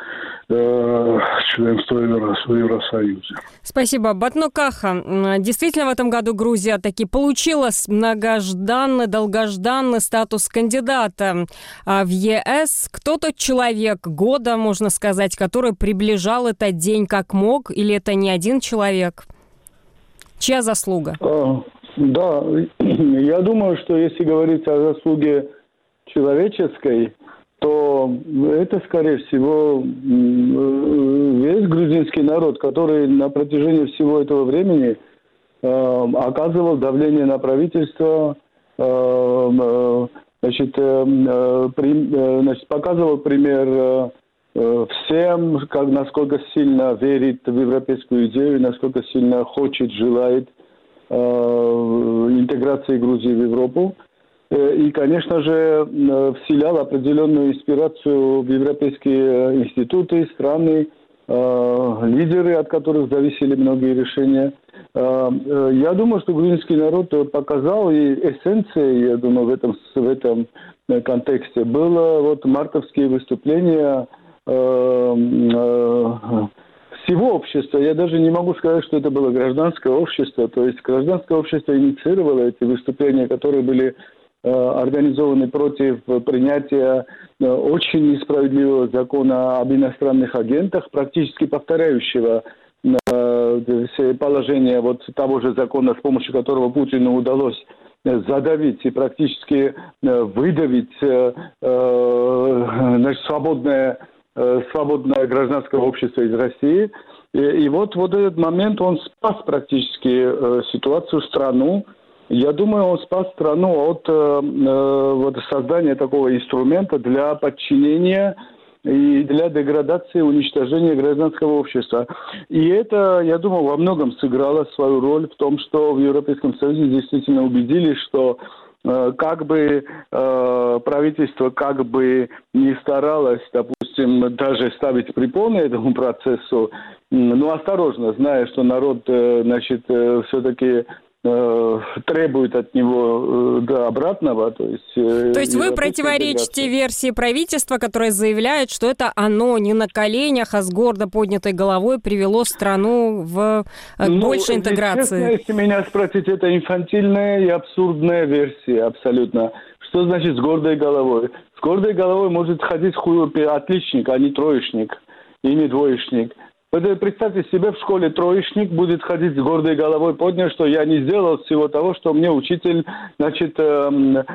O: э, членства в Евросоюзе.
N: Спасибо. Батно Каха. Действительно, в этом году Грузия таки получила многожданный, долгожданный статус кандидата в ЕС. Кто тот человек года, можно сказать, который приближал этот день как мог, или это не один человек? Чья заслуга?
O: А, да, я думаю, что если говорить о заслуге человеческой, то это, скорее всего, весь грузинский народ, который на протяжении всего этого времени э, оказывал давление на правительство, э, значит, э, при, э, значит, показывал пример э, всем, как, насколько сильно верит в европейскую идею, насколько сильно хочет, желает э, интеграции Грузии в Европу. И, конечно же, вселял определенную инспирацию в европейские институты, страны, лидеры, от которых зависели многие решения. Я думаю, что грузинский народ показал, и эссенцией, я думаю, в этом, в этом контексте было вот мартовские выступления всего общества. Я даже не могу сказать, что это было гражданское общество. То есть гражданское общество инициировало эти выступления, которые были организованы против принятия очень несправедливого закона об иностранных агентах, практически повторяющего положение вот того же закона, с помощью которого Путину удалось задавить и практически выдавить значит, свободное, свободное гражданское общество из России. И, и вот, вот этот момент, он спас практически ситуацию, страну. Я думаю, он спас страну от э, вот, создания такого инструмента для подчинения и для деградации, уничтожения гражданского общества. И это, я думаю, во многом сыграло свою роль в том, что в Европейском Союзе действительно убедились, что э, как бы э, правительство как бы не старалось, допустим, даже ставить препоны этому процессу, но осторожно, зная, что народ, э, значит, э, все-таки требует от него да, обратного. То есть,
N: то есть вы противоречите версии правительства, которое заявляет, что это оно не на коленях, а с гордо поднятой головой привело страну в ну, большей интеграции?
O: Честно, если меня спросить, это инфантильная и абсурдная версия абсолютно. Что значит с гордой головой? С гордой головой может ходить хуй, отличник, а не троечник и не двоечник. Представьте себе, в школе троечник будет ходить с гордой головой поднят, что я не сделал всего того, что мне учитель, значит, э,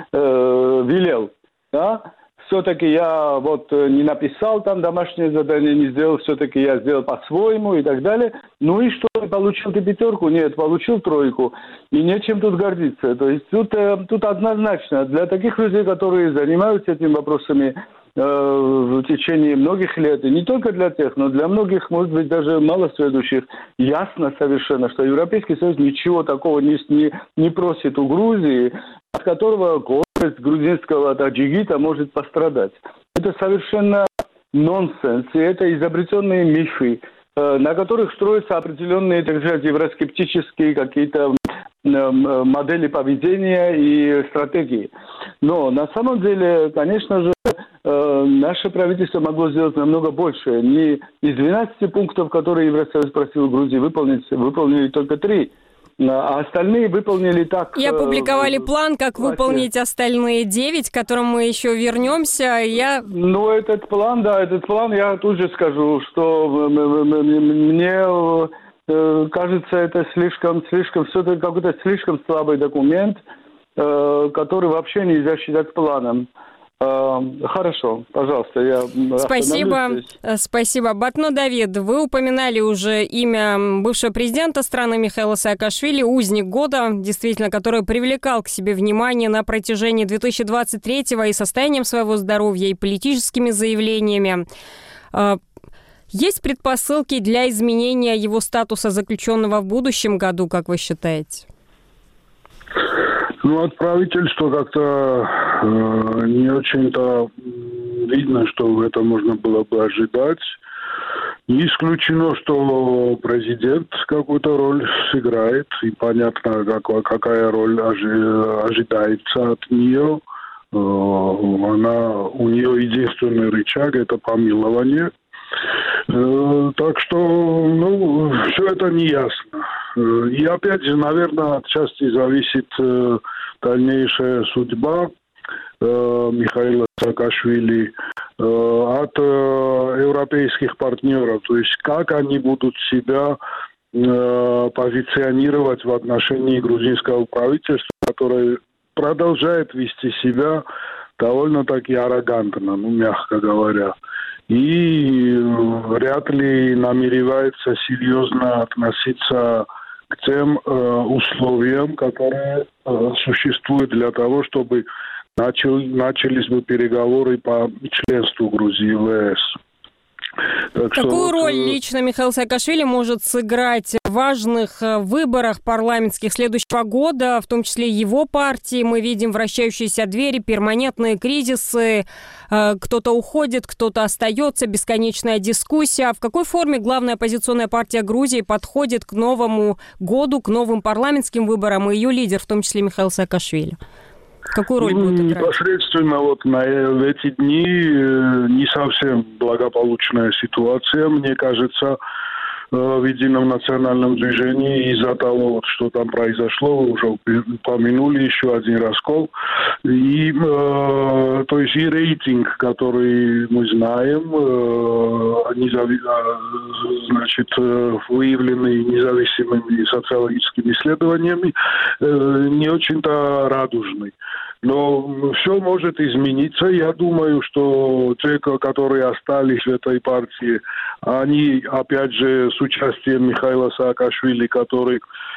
O: э, велел. Да? Все-таки я вот не написал там домашнее задание, не сделал, все-таки я сделал по-своему и так далее. Ну и что, получил ты пятерку? Нет, получил тройку. И нечем тут гордиться. То есть тут, э, тут однозначно для таких людей, которые занимаются этими вопросами, в течение многих лет, и не только для тех, но для многих, может быть, даже малосведущих, ясно совершенно, что Европейский Союз ничего такого не, не, не просит у Грузии, от которого гордость грузинского таджикита может пострадать. Это совершенно нонсенс, и это изобретенные мифы, на которых строятся определенные, так сказать, евроскептические какие-то модели поведения и стратегии. Но на самом деле, конечно же, наше правительство могло сделать намного больше. Не из двенадцати пунктов, которые Евросоюз просил Грузии выполнить, выполнили только три. А остальные выполнили так...
N: И опубликовали план, как выполнить остальные девять, к которым мы еще вернемся. Я...
O: Ну, этот план, да, этот план, я тут же скажу, что мне кажется, это слишком, слишком, все-таки какой-то слишком слабый документ, который вообще нельзя считать планом. Хорошо, пожалуйста, я
N: Спасибо, спасибо. Батно Давид, вы упоминали уже имя бывшего президента страны Михаила Саакашвили, узник года, действительно, который привлекал к себе внимание на протяжении две тысячи двадцать третьего и состоянием своего здоровья, и политическими заявлениями. Есть предпосылки для изменения его статуса заключенного в будущем году, как вы считаете?
O: Ну, от правительства как-то э, не очень-то видно, что это можно было бы ожидать. Не исключено, что президент какую-то роль сыграет, и понятно, как, какая роль ожи, ожидается от нее. Э, она, у нее единственный рычаг – это помилование. Так что, ну, все это неясно. И опять же, наверное, отчасти зависит дальнейшая судьба Михаила Саакашвили от европейских партнеров. То есть, как они будут себя позиционировать в отношении грузинского правительства, которое продолжает вести себя довольно-таки аррогантно, ну, мягко говоря. И вряд ли намеревается серьезно относиться к тем э, условиям, которые э, существуют для того, чтобы начал, начались бы переговоры по членству Грузии в ЕС.
N: Так Какую что, роль лично Михаил Саакашвили может сыграть в важных выборах парламентских следующего года, в том числе его партии? Мы видим вращающиеся двери, перманентные кризисы, кто-то уходит, кто-то остается, бесконечная дискуссия. В какой форме главная оппозиционная партия Грузии подходит к новому году, к новым парламентским выборам, и ее лидер, в том числе Михаил Саакашвили? Какую роль будет играть?
O: Непосредственно вот на в эти дни не совсем благополучная ситуация, мне кажется, в едином национальном движении из-за того, вот, что там произошло, вы уже упомянули еще один раскол. И, э, то есть и рейтинг, который мы знаем, э, незави... значит, выявленный независимыми социологическими исследованиями, э, не очень-то радужный. Но все может измениться. Я думаю, что те, которые остались в этой партии, они, опять же, с участием Михаила Саакашвили, который,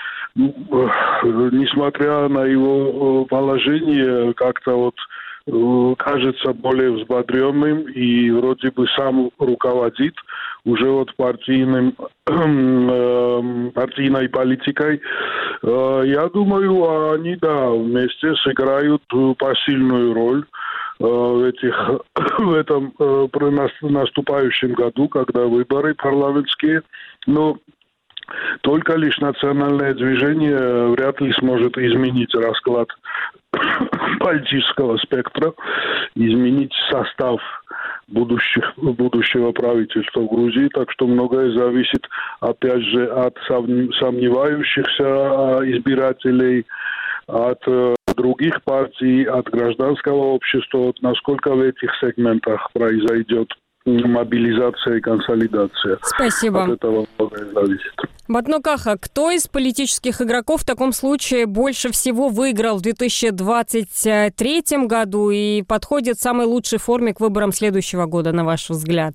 O: несмотря на его положение, как-то вот кажется более взбодренным и вроде бы сам руководит уже вот партийным, партийной политикой. Я думаю, они, да, вместе сыграют посильную роль в, этих, в этом наступающем году, когда выборы парламентские. Но только лишь национальное движение вряд ли сможет изменить расклад политического спектра, изменить состав будущих, будущего правительства в Грузии. Так что многое зависит, опять же, от сомневающихся избирателей, от других партий, от гражданского общества, вот насколько в этих сегментах произойдет мобилизация и консолидация.
N: Спасибо.
O: От этого многое зависит.
N: Батно Каха, кто из политических игроков в таком случае больше всего выиграл в две тысячи двадцать третьем году и подходит в самой лучшей форме к выборам следующего года, на ваш взгляд?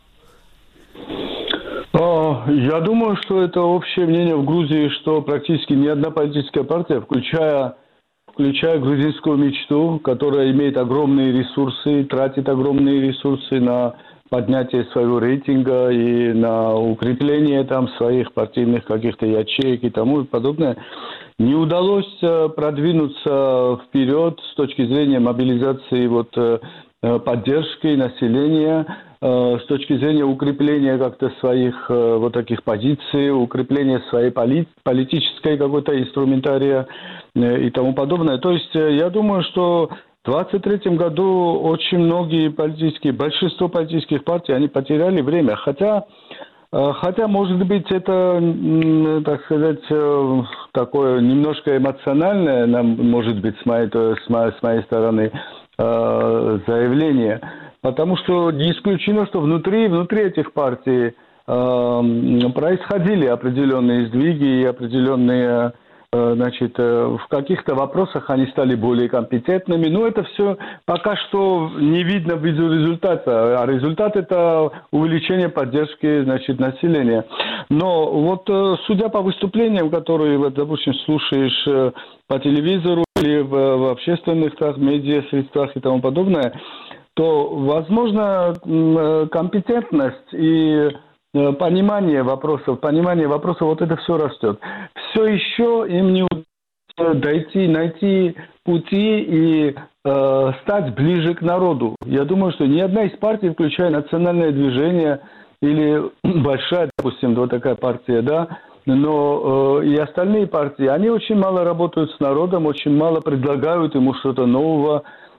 P: Я думаю, что это общее мнение в Грузии, что практически ни одна политическая партия, включая, включая грузинскую мечту, которая имеет огромные ресурсы, тратит огромные ресурсы на поднятие своего рейтинга и на укрепление там своих партийных каких-то ячеек и тому подобное, не удалось продвинуться вперед с точки зрения мобилизации вот, поддержки населения, с точки зрения укрепления как-то своих вот таких позиций, укрепления своей поли- политической какой-то инструментария и тому подобное. То есть я думаю, что в двадцать третьем году очень многие политические, большинство политических партий, они потеряли время. Хотя, хотя может быть, это, так сказать, такое немножко эмоциональное, может быть, с моей, с моей, с моей стороны, заявление. Потому что не исключено, что внутри, внутри этих партий происходили определенные сдвиги и определенные... Значит, в каких-то вопросах они стали более компетентными, но это все пока что не видно в виду результата, а результат это увеличение поддержки, значит, населения. Но вот судя по выступлениям, которые, вот, допустим, слушаешь по телевизору или в, в общественных так, медиасредствах и тому подобное, то, возможно, компетентность и понимание вопросов, понимание вопросов, вот это все растет. Все еще им не удается дойти, найти пути и э, стать ближе к народу. Я думаю, что ни одна из партий, включая национальное движение или большая, допустим, вот такая партия, да, но э, и остальные партии, они очень мало работают с народом, очень мало предлагают ему что-то нового,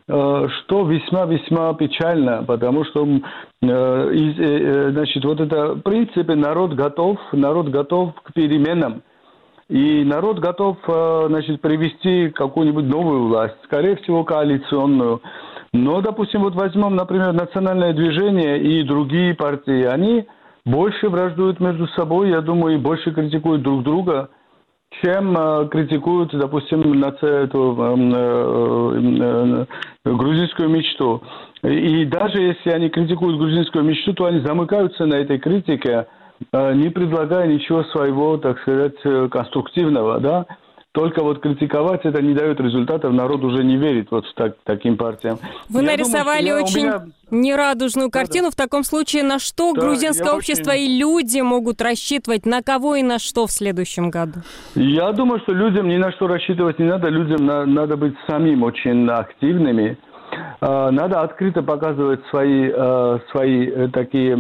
P: что весьма-весьма печально, потому что, значит, вот это, в принципе, народ готов, народ готов к переменам. И народ готов, значит, привести какую-нибудь новую власть, скорее всего, коалиционную. Но, допустим, вот возьмем, например, национальное движение и другие партии, они больше враждуют между собой, я думаю, и больше критикуют друг друга, чем э, критикуют, допустим, наци... эту, э, э, э, грузинскую мечту. И даже если они критикуют грузинскую мечту, то они замыкаются на этой критике, э, не предлагая ничего своего, так сказать, конструктивного, да. Только вот критиковать это не дает результатов, народ уже не верит вот так, таким партиям.
N: Вы я нарисовали думаю, очень меня... нерадужную картину. Да, да. В таком случае на что да, грузинское общество очень... и люди могут рассчитывать? На кого и на что в следующем году?
P: Я думаю, что людям ни на что рассчитывать не надо. Людям на, надо быть самим очень активными. Надо открыто показывать свои, свои такие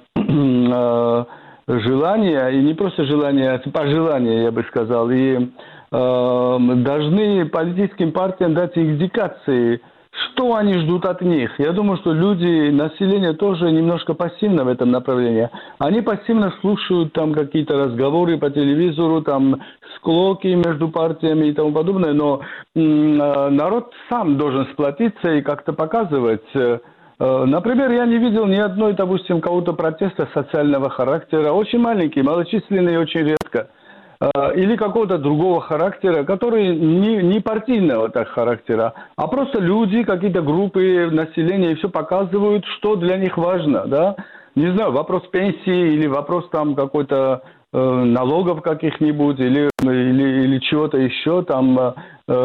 P: желания. И не просто желания, а пожелания, я бы сказал. И должны политическим партиям дать индикации, что они ждут от них. Я думаю, что люди, население тоже немножко пассивно в этом направлении. Они пассивно слушают там какие-то разговоры по телевизору, там склоки между партиями и тому подобное, но м- народ сам должен сплотиться и как-то показывать. Например, я не видел ни одной, допустим, кого-то протеста социального характера, очень маленький, малочисленный, очень редко. Или какого-то другого характера, который не, не партийного так характера, а просто люди, какие-то группы населения, и все показывают, что для них важно, да. Не знаю, вопрос пенсии или вопрос там какой-то э, налогов каких-нибудь или, или, или чего-то еще, там, э,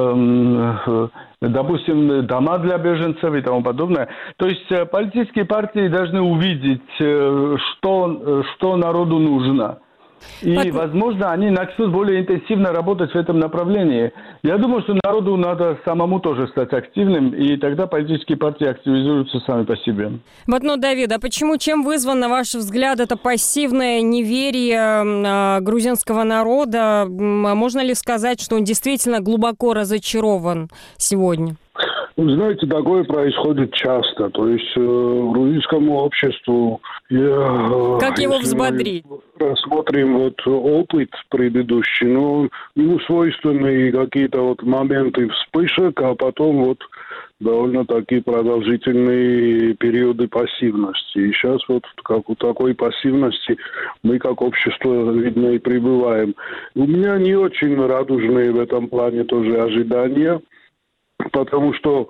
P: э, допустим, дома для беженцев и тому подобное. То есть э, политические партии должны увидеть, э, что, что народу нужно. И, Под... возможно, они начнут более интенсивно работать в этом направлении. Я думаю, что народу надо самому тоже стать активным, и тогда политические партии активизируются сами по себе.
N: Вот, ну, Давид, а почему, чем вызван, на ваш взгляд, это пассивное неверие э, грузинского народа? Можно ли сказать, что он действительно глубоко разочарован сегодня?
O: Вы знаете, такое происходит часто. То есть э, грузинскому обществу... Э,
N: как его взбодрить?
O: Рассмотрим вот опыт предыдущий, но ему свойственны какие-то вот моменты вспышек, а потом вот довольно-таки продолжительные периоды пассивности. И сейчас вот как у такой пассивности мы как общество, видно, и пребываем. У меня не очень радужные в этом плане тоже ожидания. Потому что,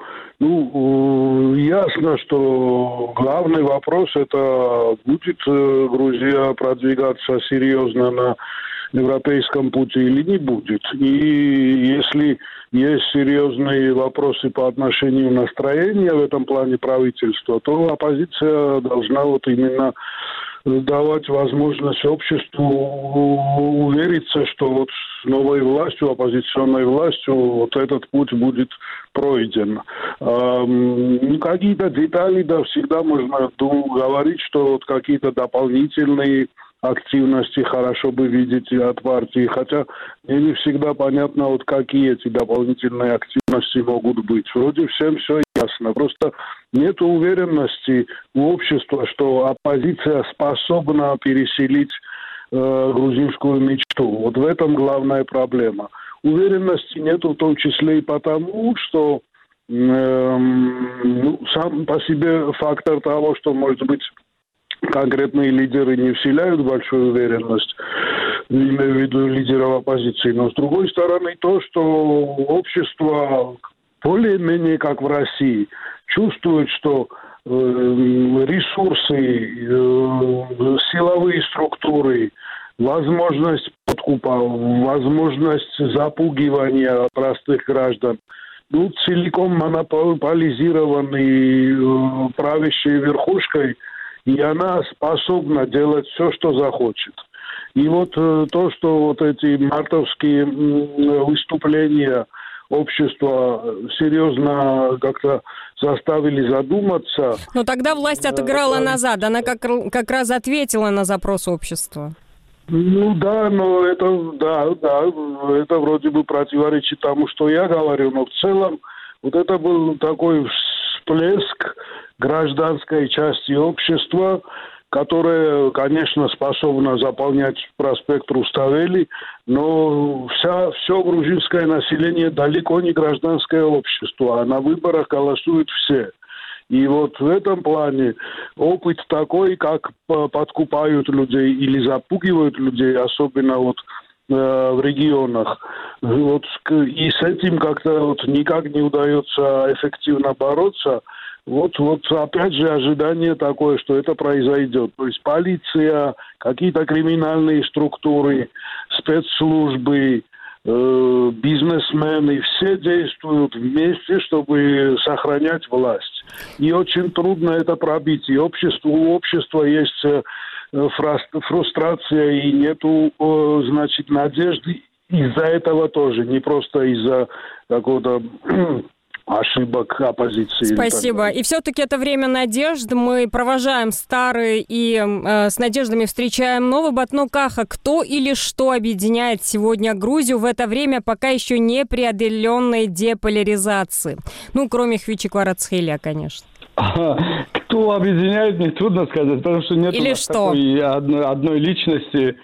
O: ну, ясно, что главный вопрос это будет Грузия продвигаться серьезно на европейском пути или не будет. И если есть серьезные вопросы по отношению настроения в этом плане правительства, то оппозиция должна вот именно давать возможность обществу увериться, что вот с новой властью, оппозиционной властью, вот этот путь будет пройден. Эм, какие-то детали, да, всегда можно говорить, что вот какие-то дополнительные активности хорошо бы видеть от партии, хотя мне не всегда понятно, вот какие эти дополнительные активности могут быть. Вроде всем все ясно, просто нет уверенности у общества, что оппозиция способна переселить э, грузинскую мечту. Вот в этом главная проблема. Уверенности нет в том числе и потому, что э, ну, сам по себе фактор того, что, может быть, конкретные лидеры не вселяют большую уверенность, имею в виду лидеров оппозиции. Но с другой стороны то, что общество более-менее как в России чувствует, что э, ресурсы, э, силовые структуры, возможность подкупа, возможность запугивания простых граждан, ну, целиком монополизированы э, правящей верхушкой, и она способна делать все, что захочет. И вот э, то, что вот эти мартовские э, выступления общества серьезно как-то заставили задуматься.
N: Но тогда власть отыграла э, назад, она как, как раз ответила на запрос общества.
O: Ну да, но это, да, да, это вроде бы противоречит тому, что я говорю, но в целом Вот это был такой всплеск гражданской части общества, которая, конечно, способна заполнять проспект Руставели, но вся, все грузинское население далеко не гражданское общество, а на выборах голосуют все. И вот в этом плане опыт такой, как подкупают людей или запугивают людей, особенно вот э, в регионах. Вот, и с этим как-то вот никак не удается эффективно бороться. Вот, вот опять же ожидание такое, что это произойдет. То есть полиция, какие-то криминальные структуры, спецслужбы, э, бизнесмены, все действуют вместе, чтобы сохранять власть. И очень трудно это пробить. И общество, у общества есть э, фрустрация и нету, э, значит, надежды из-за этого тоже, не просто из-за какого-то ошибок оппозиции.
N: Спасибо. И все-таки это время надежд. Мы провожаем старые и э, с надеждами встречаем новый. Батну Каха, кто или что объединяет сегодня Грузию в это время пока еще не преодоленной деполяризации? Ну, кроме Хвичи Кварацхелия, конечно.
P: Кто объединяет, мне трудно сказать, потому что нет
N: или что?
P: Такой одной, одной личности.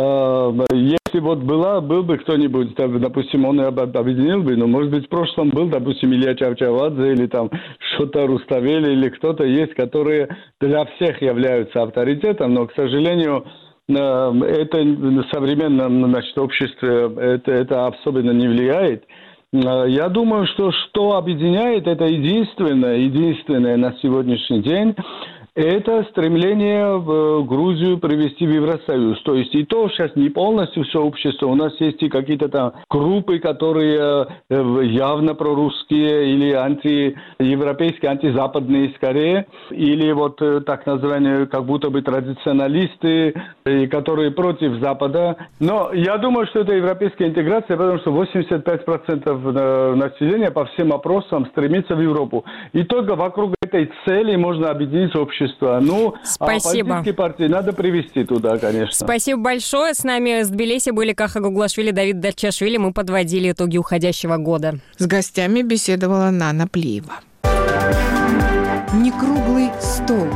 P: Если вот была, был бы кто-нибудь, допустим, он объединил бы, но, может быть, в прошлом был, допустим, Илья Чавчавадзе или там что-то Руставели или кто-то есть, которые для всех являются авторитетом, но, к сожалению, это в современном, значит, обществе это, это особенно не влияет. Я думаю, что что объединяет, это единственное, единственное на сегодняшний день, это стремление в Грузию привести в Евросоюз. То есть и то сейчас не полностью все общество. У нас есть и какие-то там группы, которые явно прорусские или антиевропейские, антизападные скорее. Или вот так называемые как будто бы традиционалисты, которые против Запада. Но я думаю, что это европейская интеграция, потому что восемьдесят пять процентов населения по всем опросам стремится в Европу. И только вокруг этой цели можно объединить общество. Ну,
N: спасибо.
P: А политические партии надо привести туда, конечно.
N: Спасибо большое. С нами с Тбилиси были Каха Гуглашвили, Давид Дальчашвили. Мы подводили итоги уходящего года.
A: С гостями беседовала Нана Плиева. Некруглый стол.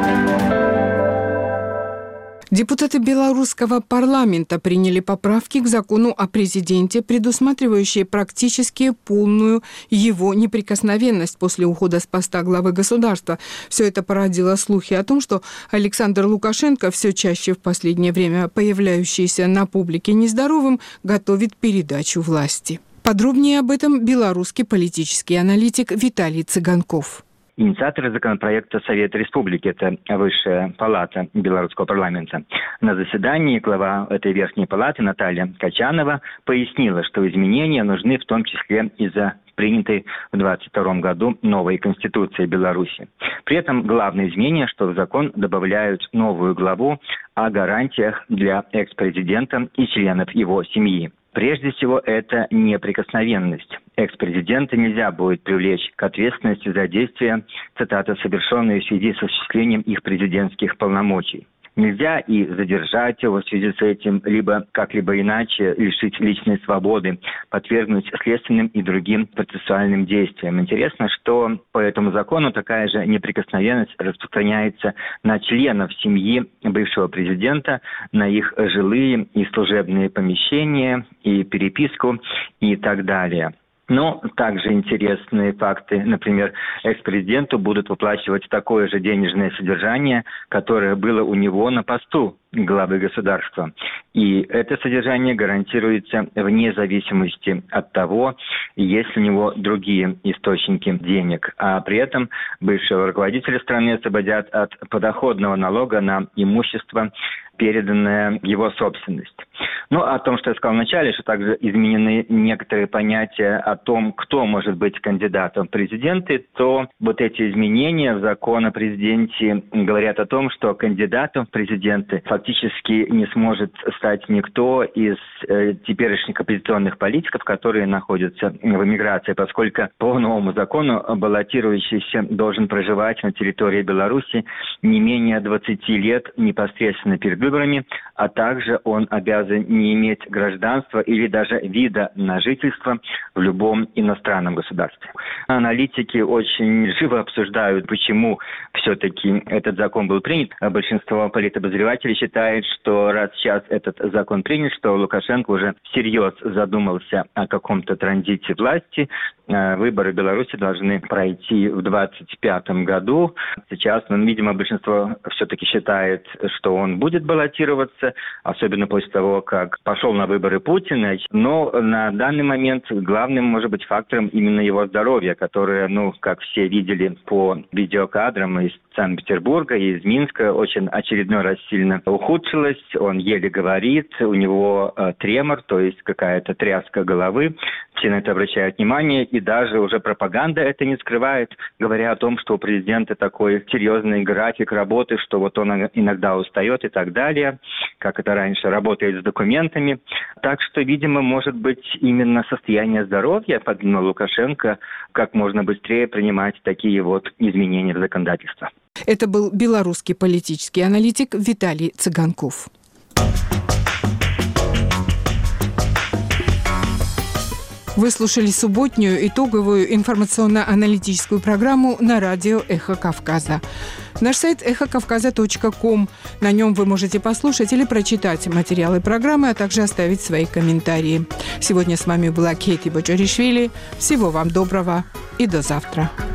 A: Депутаты белорусского парламента приняли поправки к закону о президенте, предусматривающие практически полную его неприкосновенность после ухода с поста главы государства. Все это породило слухи о том, что Александр Лукашенко, все чаще в последнее время появляющийся на публике нездоровым, готовит передачу власти. Подробнее об этом белорусский политический аналитик Виталий Цыганков.
Q: Инициаторы законопроекта Совета Республики, это Высшая палата белорусского парламента. На заседании глава этой верхней палаты Наталья Качанова пояснила, что изменения нужны в том числе из-за принятой в двадцать втором году новой Конституции Беларуси. При этом главное изменение, что в закон добавляют новую главу о гарантиях для экс-президента и членов его семьи. Прежде всего, это неприкосновенность. Экс-президента нельзя будет привлечь к ответственности за действия, цитата, совершенные в связи с осуществлением их президентских полномочий. Нельзя и задержать его в связи с этим, либо как-либо иначе лишить личной свободы, подвергнуть следственным и другим процессуальным действиям. Интересно, что по этому закону такая же неприкосновенность распространяется на членов семьи бывшего президента, на их жилые и служебные помещения, и переписку, и так далее. Но также интересные факты. Например, экс-президенту будут выплачивать такое же денежное содержание, которое было у него на посту главы государства. И это содержание гарантируется вне зависимости от того, есть ли у него другие источники денег. А при этом бывшего руководителя страны освободят от подоходного налога на имущество, переданное в его собственность. Ну, о том, что я сказал вначале, что также изменены некоторые понятия о том, кто может быть кандидатом в президенты, то вот эти изменения в закон о президенте говорят о том, что кандидатом в президенты фактически не сможет стать никто из э, теперешних оппозиционных политиков, которые находятся в эмиграции, поскольку по новому закону баллотирующийся должен проживать на территории Беларуси не менее двадцати лет непосредственно перед выборами, а также он обязан не иметь гражданства или даже вида на жительство в любом иностранном государстве. Аналитики очень живо обсуждают, почему все-таки этот закон был принят. Большинство политобозревателей считает, что раз сейчас этот закон принят, что Лукашенко уже всерьез задумался о каком-то транзите власти. Выборы в Беларуси должны пройти в двадцать пятом году. Сейчас, ну, видимо, большинство все-таки считает, что он будет баллотироваться, особенно после того, как пошел на выборы Путин. Но на данный момент главным может быть фактором именно его здоровье, которое, ну, как все видели по видеокадрам из Санкт-Петербурга и из Минска, очень очередной раз сильно ухудшилось. Он еле говорит, у него э, тремор, то есть какая-то тряска головы. Все на это обращают внимание, и даже уже пропаганда это не скрывает, говоря о том, что у президента такой серьезный график работы, что вот он иногда устает и так далее, как это раньше работает с документами. Так что, видимо, может быть именно состояние здоровья подвинуло Лукашенко как можно быстрее принимать такие вот изменения в законодательство.
A: Это был белорусский политический аналитик Виталий Цыганков. Вы слушали субботнюю итоговую информационно-аналитическую программу на радио «Эхо Кавказа». Наш сайт эхо кавказа точка ком. На нем вы можете послушать или прочитать материалы программы, а также оставить свои комментарии. Сегодня с вами была Кейти Боджаришвили. Всего вам доброго и до завтра.